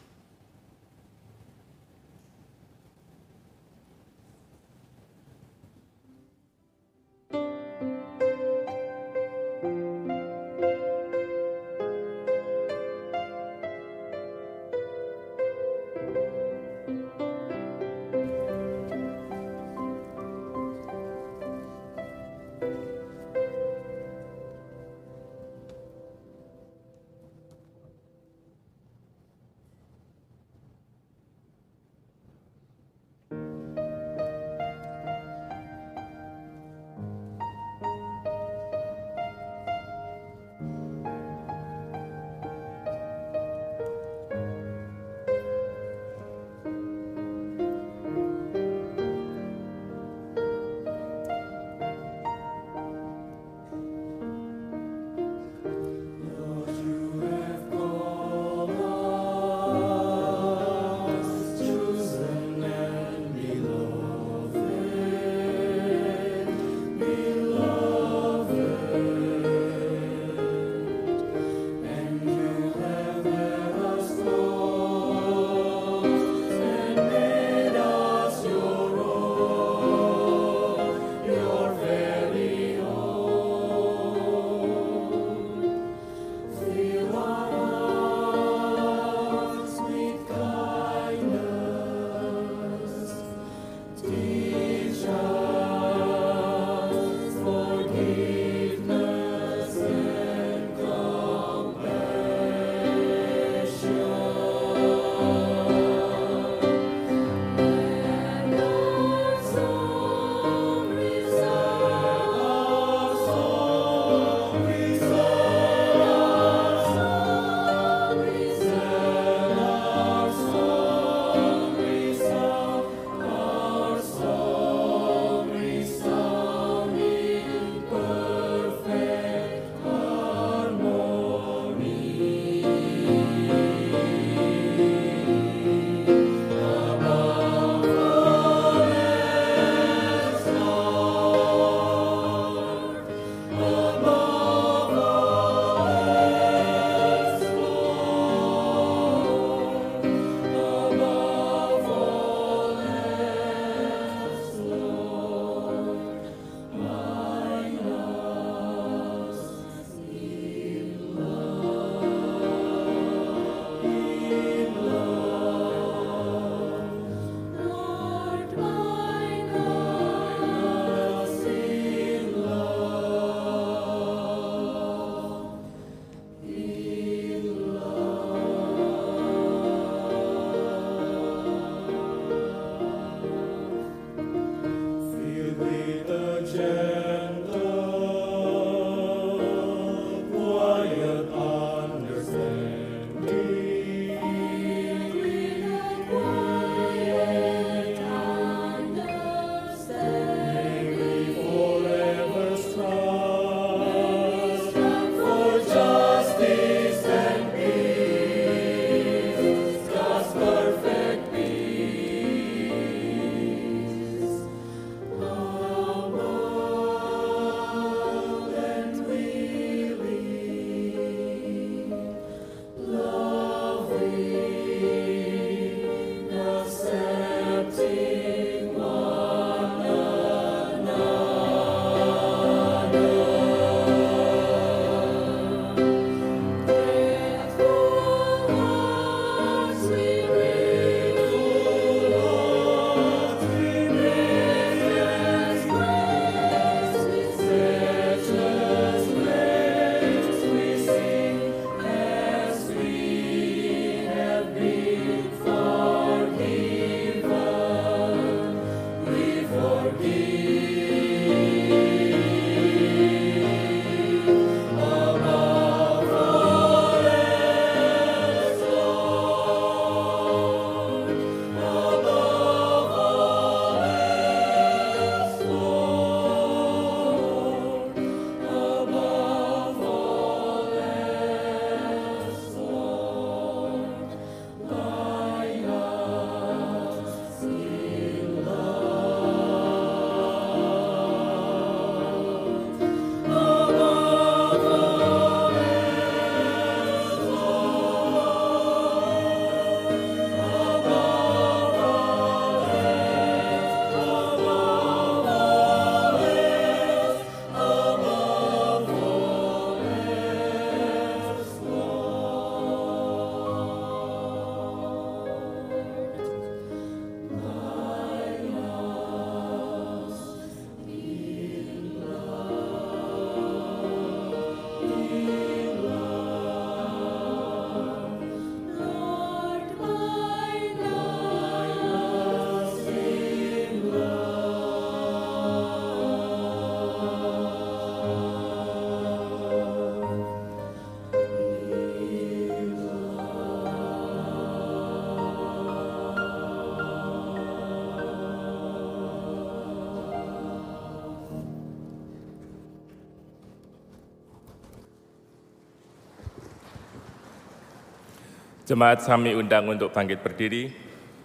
Jemaat kami undang untuk bangkit berdiri.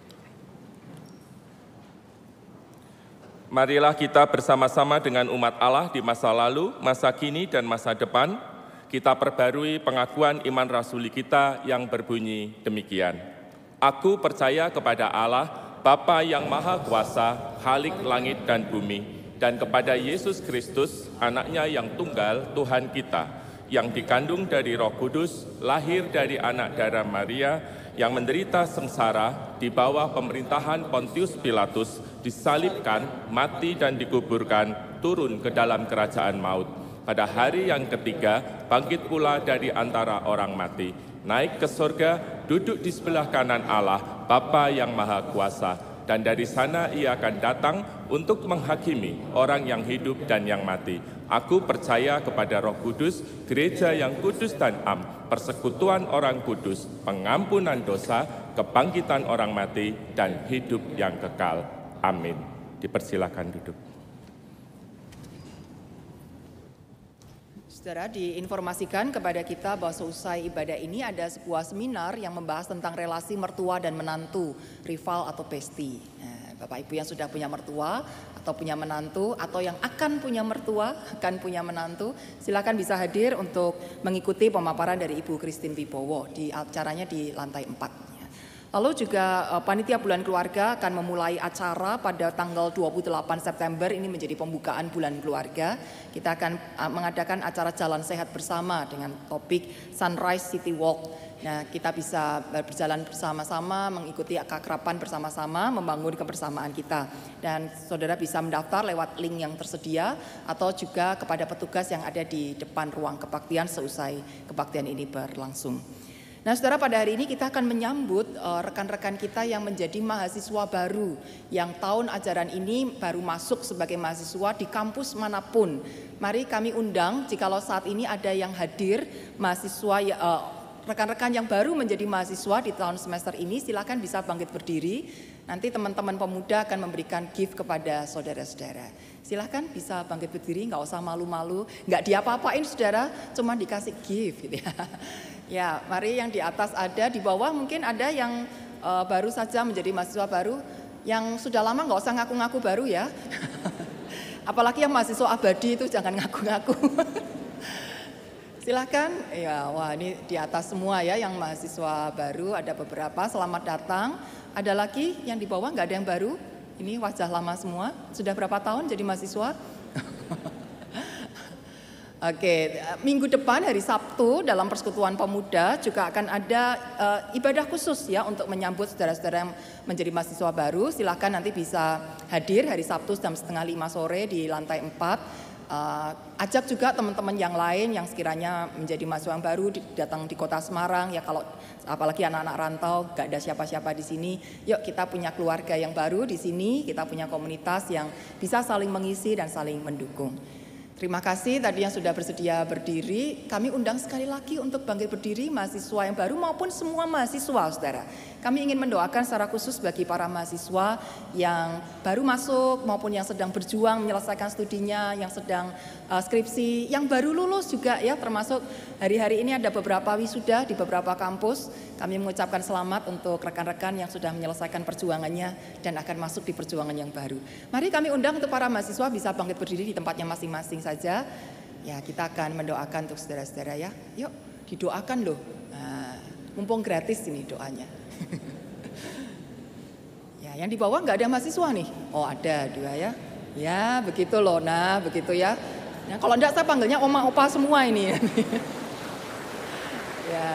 Marilah kita bersama-sama dengan umat Allah di masa lalu, masa kini, dan masa depan, kita perbarui pengakuan iman rasuli kita yang berbunyi demikian. Aku percaya kepada Allah, Bapa yang Maha Kuasa, Khalik langit dan bumi, dan kepada Yesus Kristus, anaknya yang tunggal, Tuhan kita, yang dikandung dari Roh Kudus, lahir dari anak darah Maria, yang menderita sengsara di bawah pemerintahan Pontius Pilatus, disalibkan, mati dan dikuburkan, turun ke dalam kerajaan maut. Pada hari yang ketiga, bangkit pula dari antara orang mati, naik ke surga, duduk di sebelah kanan Allah, Bapa yang Maha Kuasa, dan dari sana ia akan datang untuk menghakimi orang yang hidup dan yang mati. Aku percaya kepada Roh Kudus, gereja yang kudus dan am, persekutuan orang kudus, pengampunan dosa, kebangkitan orang mati, dan hidup yang kekal. Amin. Dipersilakan duduk. Saudara, diinformasikan kepada kita bahwa seusai ibadah ini ada sebuah seminar yang membahas tentang relasi mertua dan menantu, rival atau pesti. Nah, Bapak Ibu yang sudah punya mertua atau punya menantu, atau yang akan punya mertua, akan punya menantu, silakan bisa hadir untuk mengikuti pemaparan dari Ibu Christine Wibowo di acaranya di lantai empat. Lalu juga Panitia Bulan Keluarga akan memulai acara pada tanggal dua puluh delapan September, ini menjadi pembukaan Bulan Keluarga. Kita akan mengadakan acara Jalan Sehat bersama dengan topik Sunrise City Walk. Nah, kita bisa berjalan bersama-sama, mengikuti keakraban bersama-sama, membangun kebersamaan kita. Dan saudara bisa mendaftar lewat link yang tersedia atau juga kepada petugas yang ada di depan ruang kebaktian seusai kebaktian ini berlangsung. Nah, saudara, pada hari ini kita akan menyambut uh, rekan-rekan kita yang menjadi mahasiswa baru yang tahun ajaran ini baru masuk sebagai mahasiswa di kampus manapun. Mari kami undang, jikalau saat ini ada yang hadir mahasiswa ya, uh, rekan-rekan yang baru menjadi mahasiswa di tahun semester ini, silakan bisa bangkit berdiri. Nanti teman-teman pemuda akan memberikan gift kepada saudara-saudara. Silakan bisa bangkit berdiri, nggak usah malu-malu, nggak diapa-apain saudara, cuma dikasih gift gitu ya. Ya, mari yang di atas ada, di bawah mungkin ada yang uh, baru saja menjadi mahasiswa baru, yang sudah lama nggak usah ngaku-ngaku baru ya. Apalagi yang mahasiswa abadi itu jangan ngaku-ngaku. Silakan, ya, wah ini di atas semua ya yang mahasiswa baru, ada beberapa, selamat datang. Ada lagi yang di bawah nggak ada yang baru, ini wajah lama semua, sudah berapa tahun jadi mahasiswa? Oke, minggu depan hari Sabtu dalam Persekutuan Pemuda juga akan ada uh, ibadah khusus ya untuk menyambut saudara-saudara yang menjadi mahasiswa baru. Silakan nanti bisa hadir hari Sabtu jam setengah lima sore di lantai empat. Uh, ajak juga teman-teman yang lain yang sekiranya menjadi mahasiswa yang baru di, datang di kota Semarang ya, kalau apalagi anak-anak rantau gak ada siapa-siapa di sini. Yuk kita punya keluarga yang baru di sini, kita punya komunitas yang bisa saling mengisi dan saling mendukung. Terima kasih tadi yang sudah bersedia berdiri. Kami undang sekali lagi untuk bangkit berdiri mahasiswa yang baru maupun semua mahasiswa, saudara. Kami ingin mendoakan secara khusus bagi para mahasiswa yang baru masuk maupun yang sedang berjuang menyelesaikan studinya, yang sedang uh, skripsi, yang baru lulus juga ya, termasuk hari-hari ini ada beberapa wisuda di beberapa kampus. Kami mengucapkan selamat untuk rekan-rekan yang sudah menyelesaikan perjuangannya dan akan masuk di perjuangan yang baru. Mari kami undang untuk para mahasiswa bisa bangkit berdiri di tempatnya masing-masing saja. Ya, kita akan mendoakan untuk saudara-saudara ya. Yuk, didoakan loh. Nah, mumpung gratis ini doanya. Ya, yang di bawah nggak ada mahasiswa nih. Oh, ada dua ya. Ya, begitu loh. Nah, begitu ya. Nah, kalau enggak saya panggilnya oma opa semua ini. Ya.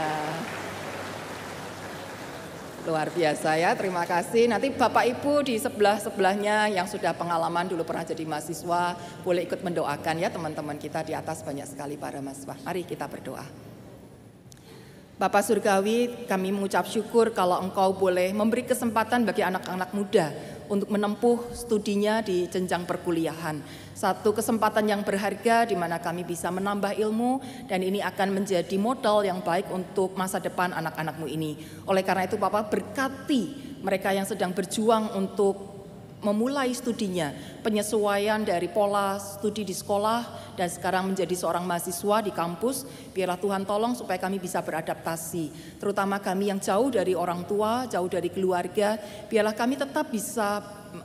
Luar biasa ya, terima kasih. Nanti Bapak Ibu di sebelah-sebelahnya yang sudah pengalaman dulu pernah jadi mahasiswa, boleh ikut mendoakan ya teman-teman kita di atas, banyak sekali para mahasiswa. Mari kita berdoa. Bapak Surgawi, kami mengucap syukur kalau Engkau boleh memberi kesempatan bagi anak-anak muda untuk menempuh studinya di jenjang perkuliahan. Satu kesempatan yang berharga di mana kami bisa menambah ilmu dan ini akan menjadi modal yang baik untuk masa depan anak-anak-Mu ini. Oleh karena itu Bapak berkati mereka yang sedang berjuang untuk memulai studinya, penyesuaian dari pola studi di sekolah dan sekarang menjadi seorang mahasiswa di kampus. Biarlah Tuhan tolong supaya kami bisa beradaptasi, terutama kami yang jauh dari orang tua, jauh dari keluarga. Biarlah kami tetap bisa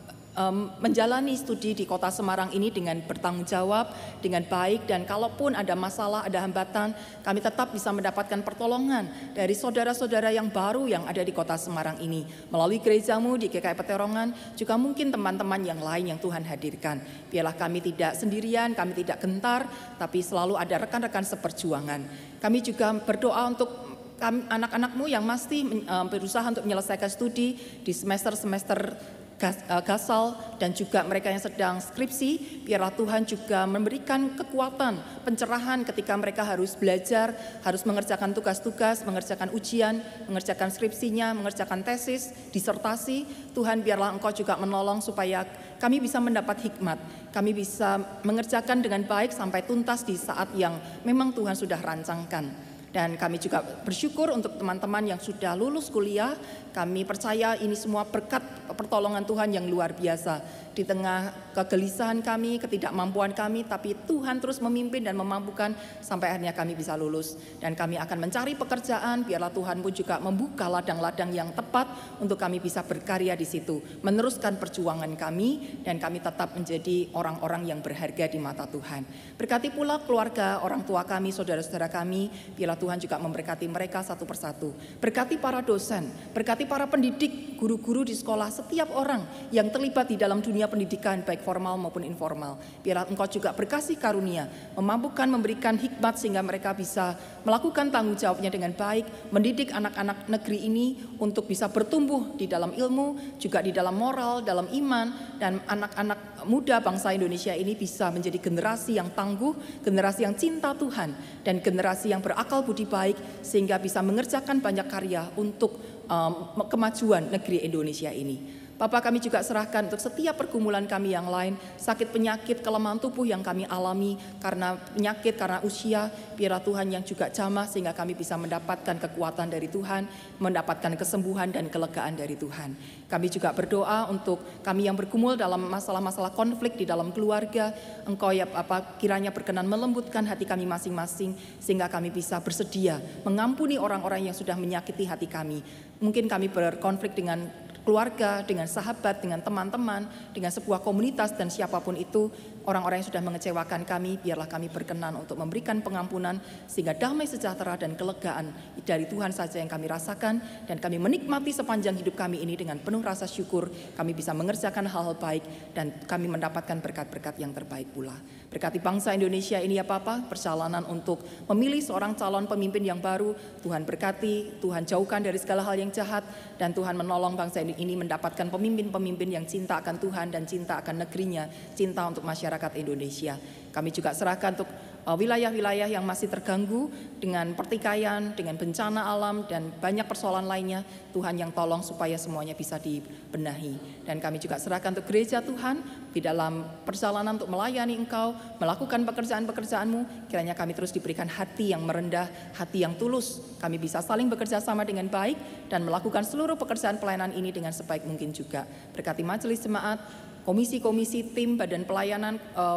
Um, menjalani studi di kota Semarang ini dengan bertanggung jawab, dengan baik, dan kalaupun ada masalah, ada hambatan, kami tetap bisa mendapatkan pertolongan dari saudara-saudara yang baru yang ada di kota Semarang ini. Melalui gerejamu di G K I Peterongan, juga mungkin teman-teman yang lain yang Tuhan hadirkan. Biarlah kami tidak sendirian, kami tidak gentar, tapi selalu ada rekan-rekan seperjuangan. Kami juga berdoa untuk anak-anakmu yang masih um, berusaha untuk menyelesaikan studi di semester-semester Gasal dan juga mereka yang sedang skripsi. Biarlah Tuhan juga memberikan kekuatan, pencerahan ketika mereka harus belajar, harus mengerjakan tugas-tugas, mengerjakan ujian, mengerjakan skripsinya, mengerjakan tesis, disertasi. Tuhan, biarlah Engkau juga menolong supaya kami bisa mendapat hikmat, kami bisa mengerjakan dengan baik sampai tuntas di saat yang memang Tuhan sudah rancangkan. Dan kami juga bersyukur untuk teman-teman yang sudah lulus kuliah. Kami percaya ini semua berkat pertolongan Tuhan yang luar biasa. Di tengah kegelisahan kami, ketidakmampuan kami, tapi Tuhan terus memimpin dan memampukan sampai akhirnya kami bisa lulus. Dan kami akan mencari pekerjaan, biarlah Tuhan pun juga membuka ladang-ladang yang tepat untuk kami bisa berkarya di situ. Meneruskan perjuangan kami dan kami tetap menjadi orang-orang yang berharga di mata Tuhan. Berkati pula keluarga, orang tua kami, saudara-saudara kami, biarlah Tuhan juga memberkati mereka satu persatu. Berkati para dosen, berkati para pendidik, guru-guru di sekolah, setiap orang yang terlibat di dalam dunia pendidikan baik formal maupun informal. Biarlah Engkau juga berkasih karunia, memampukan memberikan hikmat sehingga mereka bisa melakukan tanggung jawabnya dengan baik, mendidik anak-anak negeri ini untuk bisa bertumbuh di dalam ilmu, juga di dalam moral, dalam iman, dan anak-anak muda bangsa Indonesia ini bisa menjadi generasi yang tangguh, generasi yang cinta Tuhan, dan generasi yang berakal budi baik sehingga bisa mengerjakan banyak karya untuk um, kemajuan negeri Indonesia ini. Bapak, kami juga serahkan untuk setiap pergumulan kami yang lain, sakit penyakit, kelemahan tubuh yang kami alami karena penyakit, karena usia, biarlah Tuhan yang juga jamah sehingga kami bisa mendapatkan kekuatan dari Tuhan, mendapatkan kesembuhan dan kelegaan dari Tuhan. Kami juga berdoa untuk kami yang bergumul dalam masalah-masalah konflik di dalam keluarga. Engkau ya Bapak kiranya berkenan melembutkan hati kami masing-masing sehingga kami bisa bersedia mengampuni orang-orang yang sudah menyakiti hati kami. Mungkin kami berkonflik dengan keluarga, dengan sahabat, dengan teman-teman, dengan sebuah komunitas dan siapapun itu, orang-orang yang sudah mengecewakan kami, biarlah kami berkenan untuk memberikan pengampunan sehingga damai sejahtera dan kelegaan dari Tuhan saja yang kami rasakan dan kami menikmati sepanjang hidup kami ini dengan penuh rasa syukur, kami bisa mengerjakan hal-hal baik dan kami mendapatkan berkat-berkat yang terbaik pula. Berkati bangsa Indonesia ini ya Bapa, perjalanan untuk memilih seorang calon pemimpin yang baru, Tuhan berkati, Tuhan jauhkan dari segala hal yang jahat, dan Tuhan menolong bangsa ini mendapatkan pemimpin-pemimpin yang cinta akan Tuhan dan cinta akan negerinya, cinta untuk masyarakat Indonesia. Kami juga serahkan untuk wilayah-wilayah yang masih terganggu dengan pertikaian, dengan bencana alam dan banyak persoalan lainnya, Tuhan yang tolong supaya semuanya bisa dibenahi. Dan kami juga serahkan untuk gereja Tuhan di dalam perjalanan untuk melayani Engkau, melakukan pekerjaan-pekerjaan-Mu, kiranya kami terus diberikan hati yang merendah, hati yang tulus. Kami bisa saling bekerja sama dengan baik dan melakukan seluruh pekerjaan pelayanan ini dengan sebaik mungkin juga. Berkati majelis jemaat, komisi-komisi, tim, badan pelayanan,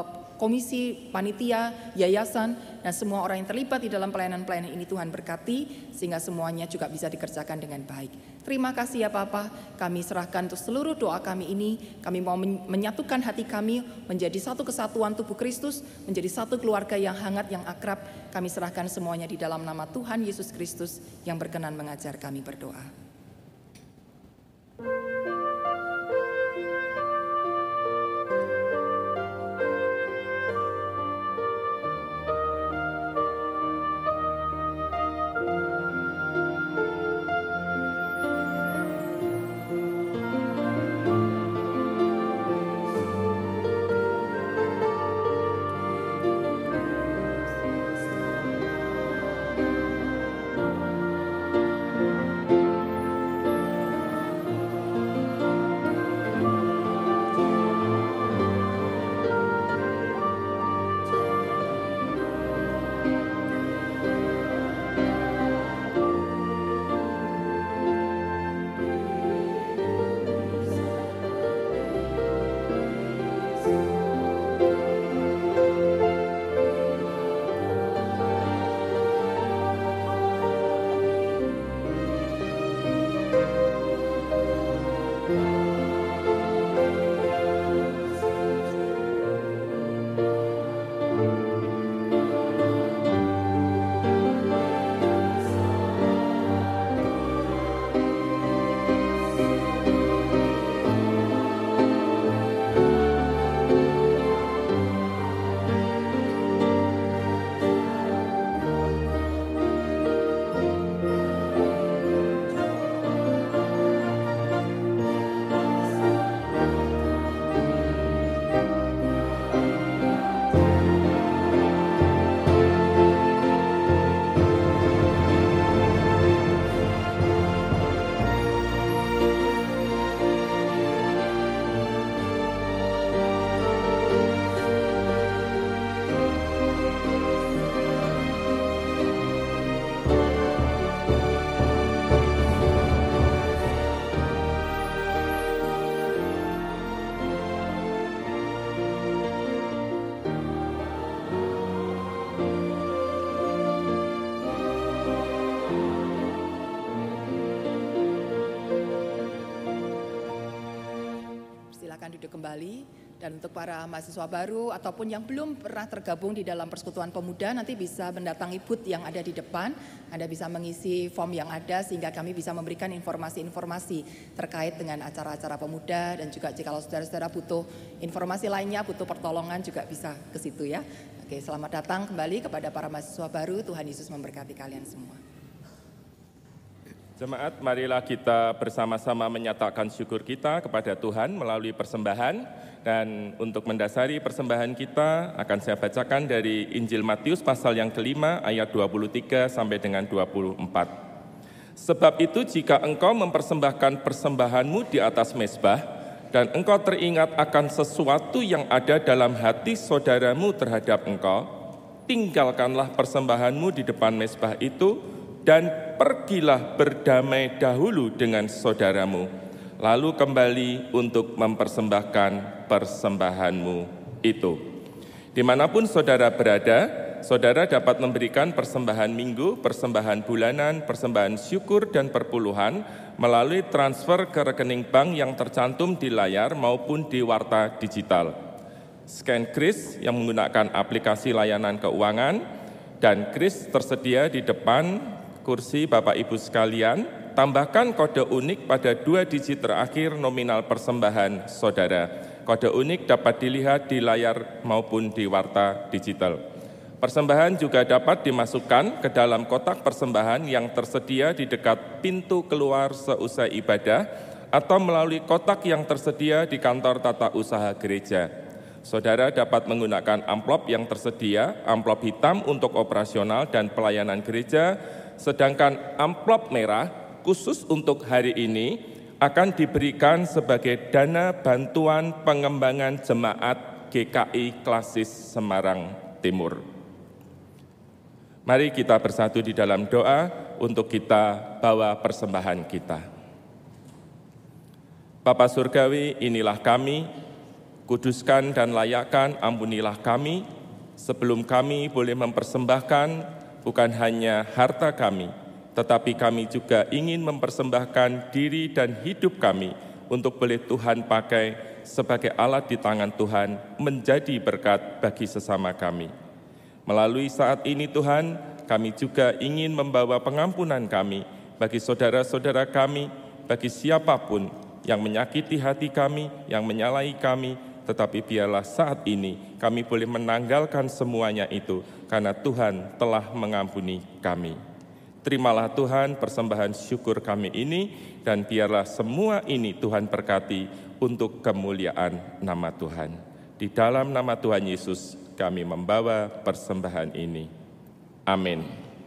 komisi, panitia, yayasan, dan semua orang yang terlibat di dalam pelayanan-pelayanan ini Tuhan berkati, sehingga semuanya juga bisa dikerjakan dengan baik. Terima kasih ya Bapa, kami serahkan untuk seluruh doa kami ini, kami mau menyatukan hati kami menjadi satu kesatuan tubuh Kristus, menjadi satu keluarga yang hangat, yang akrab. Kami serahkan semuanya di dalam nama Tuhan Yesus Kristus yang berkenan mengajar kami berdoa. silakan duduk kembali. Dan untuk para mahasiswa baru ataupun yang belum pernah tergabung di dalam Persekutuan Pemuda, nanti bisa mendatangi booth yang ada di depan. Anda bisa mengisi form yang ada sehingga kami bisa memberikan informasi-informasi terkait dengan acara-acara pemuda, dan juga jika saudara-saudara butuh informasi lainnya, butuh pertolongan, juga bisa ke situ ya. Oke, selamat datang kembali kepada para mahasiswa baru. Tuhan Yesus memberkati kalian semua. Jemaat, marilah kita bersama-sama menyatakan syukur kita kepada Tuhan melalui persembahan. Dan untuk mendasari persembahan kita, akan saya bacakan dari Injil Matius pasal yang kelima ayat dua puluh tiga sampai dengan dua puluh empat. Sebab itu jika engkau mempersembahkan persembahanmu di atas mezbah, dan engkau teringat akan sesuatu yang ada dalam hati saudaramu terhadap engkau, tinggalkanlah persembahanmu di depan mezbah itu, dan pergilah berdamai dahulu dengan saudaramu, lalu kembali untuk mempersembahkan persembahanmu itu. Dimanapun saudara berada, saudara dapat memberikan persembahan minggu, persembahan bulanan, persembahan syukur, dan perpuluhan melalui transfer ke rekening bank yang tercantum di layar maupun di warta digital. Scan kris yang menggunakan aplikasi layanan keuangan, dan kris tersedia di depan kursi Bapak Ibu sekalian. Tambahkan kode unik pada dua digit terakhir nominal persembahan saudara. Kode unik dapat dilihat di layar maupun di warta digital. Persembahan juga dapat dimasukkan ke dalam kotak persembahan yang tersedia di dekat pintu keluar seusai ibadah atau melalui kotak yang tersedia di kantor tata usaha gereja. Saudara dapat menggunakan amplop yang tersedia, amplop hitam untuk operasional dan pelayanan gereja, sedangkan amplop merah khusus untuk hari ini akan diberikan sebagai dana bantuan pengembangan jemaat G K I Klasis Semarang Timur. Mari kita bersatu di dalam doa untuk kita bawa persembahan kita. Bapa Surgawi, inilah kami, kuduskan dan layakkan, ampunilah kami, sebelum kami boleh mempersembahkan bukan hanya harta kami, tetapi kami juga ingin mempersembahkan diri dan hidup kami untuk boleh Tuhan pakai sebagai alat di tangan Tuhan menjadi berkat bagi sesama kami. Melalui saat ini Tuhan, kami juga ingin membawa pengampunan kami bagi saudara-saudara kami, bagi siapapun yang menyakiti hati kami, yang menyalahi kami, tetapi biarlah saat ini kami boleh menanggalkan semuanya itu karena Tuhan telah mengampuni kami. Terimalah Tuhan persembahan syukur kami ini, dan biarlah semua ini Tuhan berkati untuk kemuliaan nama Tuhan. Di dalam nama Tuhan Yesus kami membawa persembahan ini. Amin.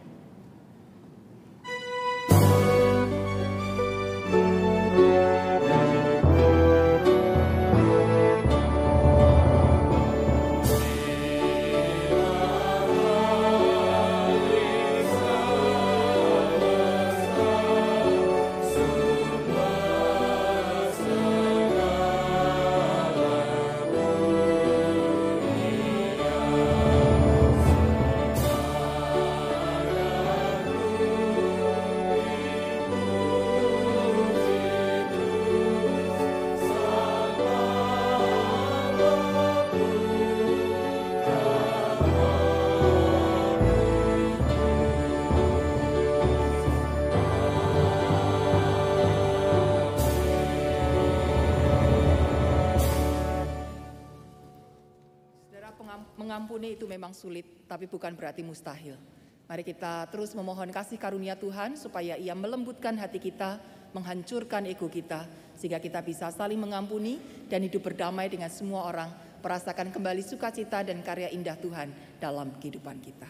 Mengampuni itu memang sulit, tapi bukan berarti mustahil. Mari kita terus memohon kasih karunia Tuhan supaya Ia melembutkan hati kita, menghancurkan ego kita, sehingga kita bisa saling mengampuni dan hidup berdamai dengan semua orang, merasakan kembali sukacita dan karya indah Tuhan dalam kehidupan kita.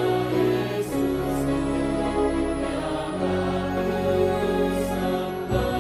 Love.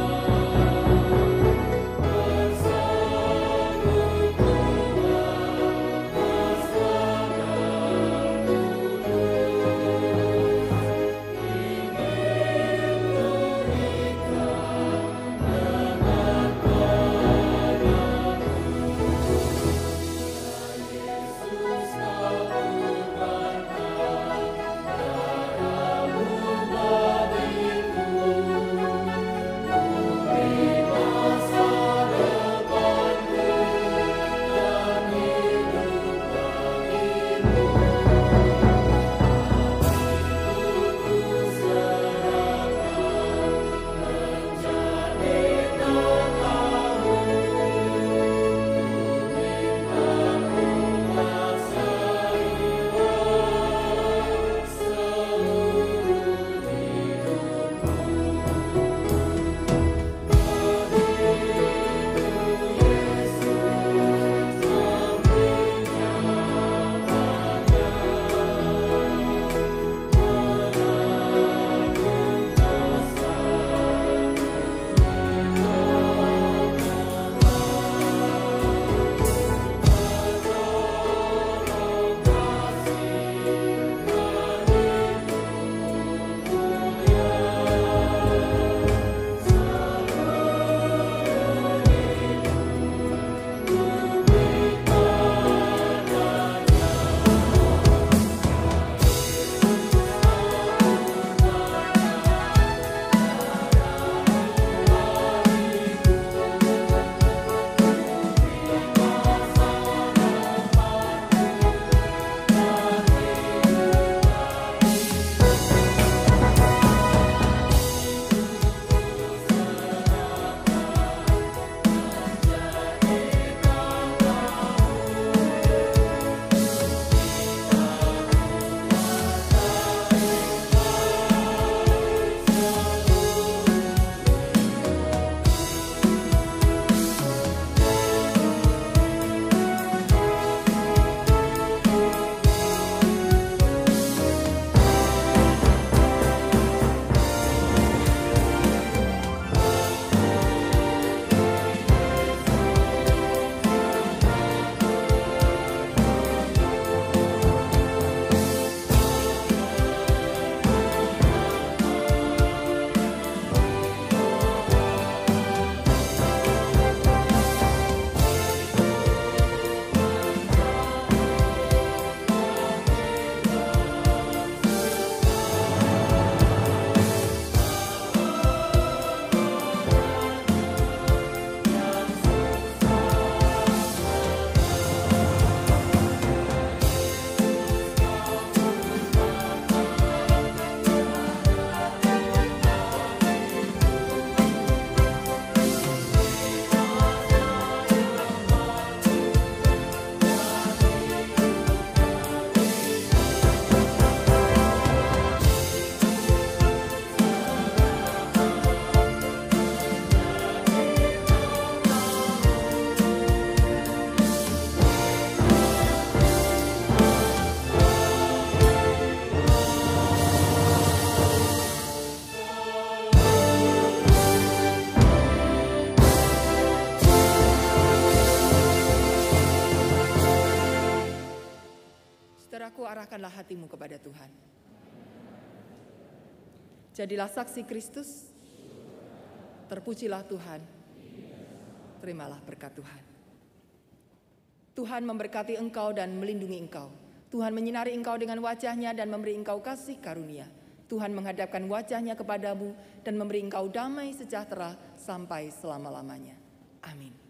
saudaraku, arahkanlah hatimu kepada Tuhan. Jadilah saksi Kristus, terpujilah Tuhan, terimalah berkat Tuhan. Tuhan memberkati engkau dan melindungi engkau. Tuhan menyinari engkau dengan wajah-Nya dan memberi engkau kasih karunia. Tuhan menghadapkan wajah-Nya kepadamu dan memberi engkau damai sejahtera sampai selama-lamanya. Amin.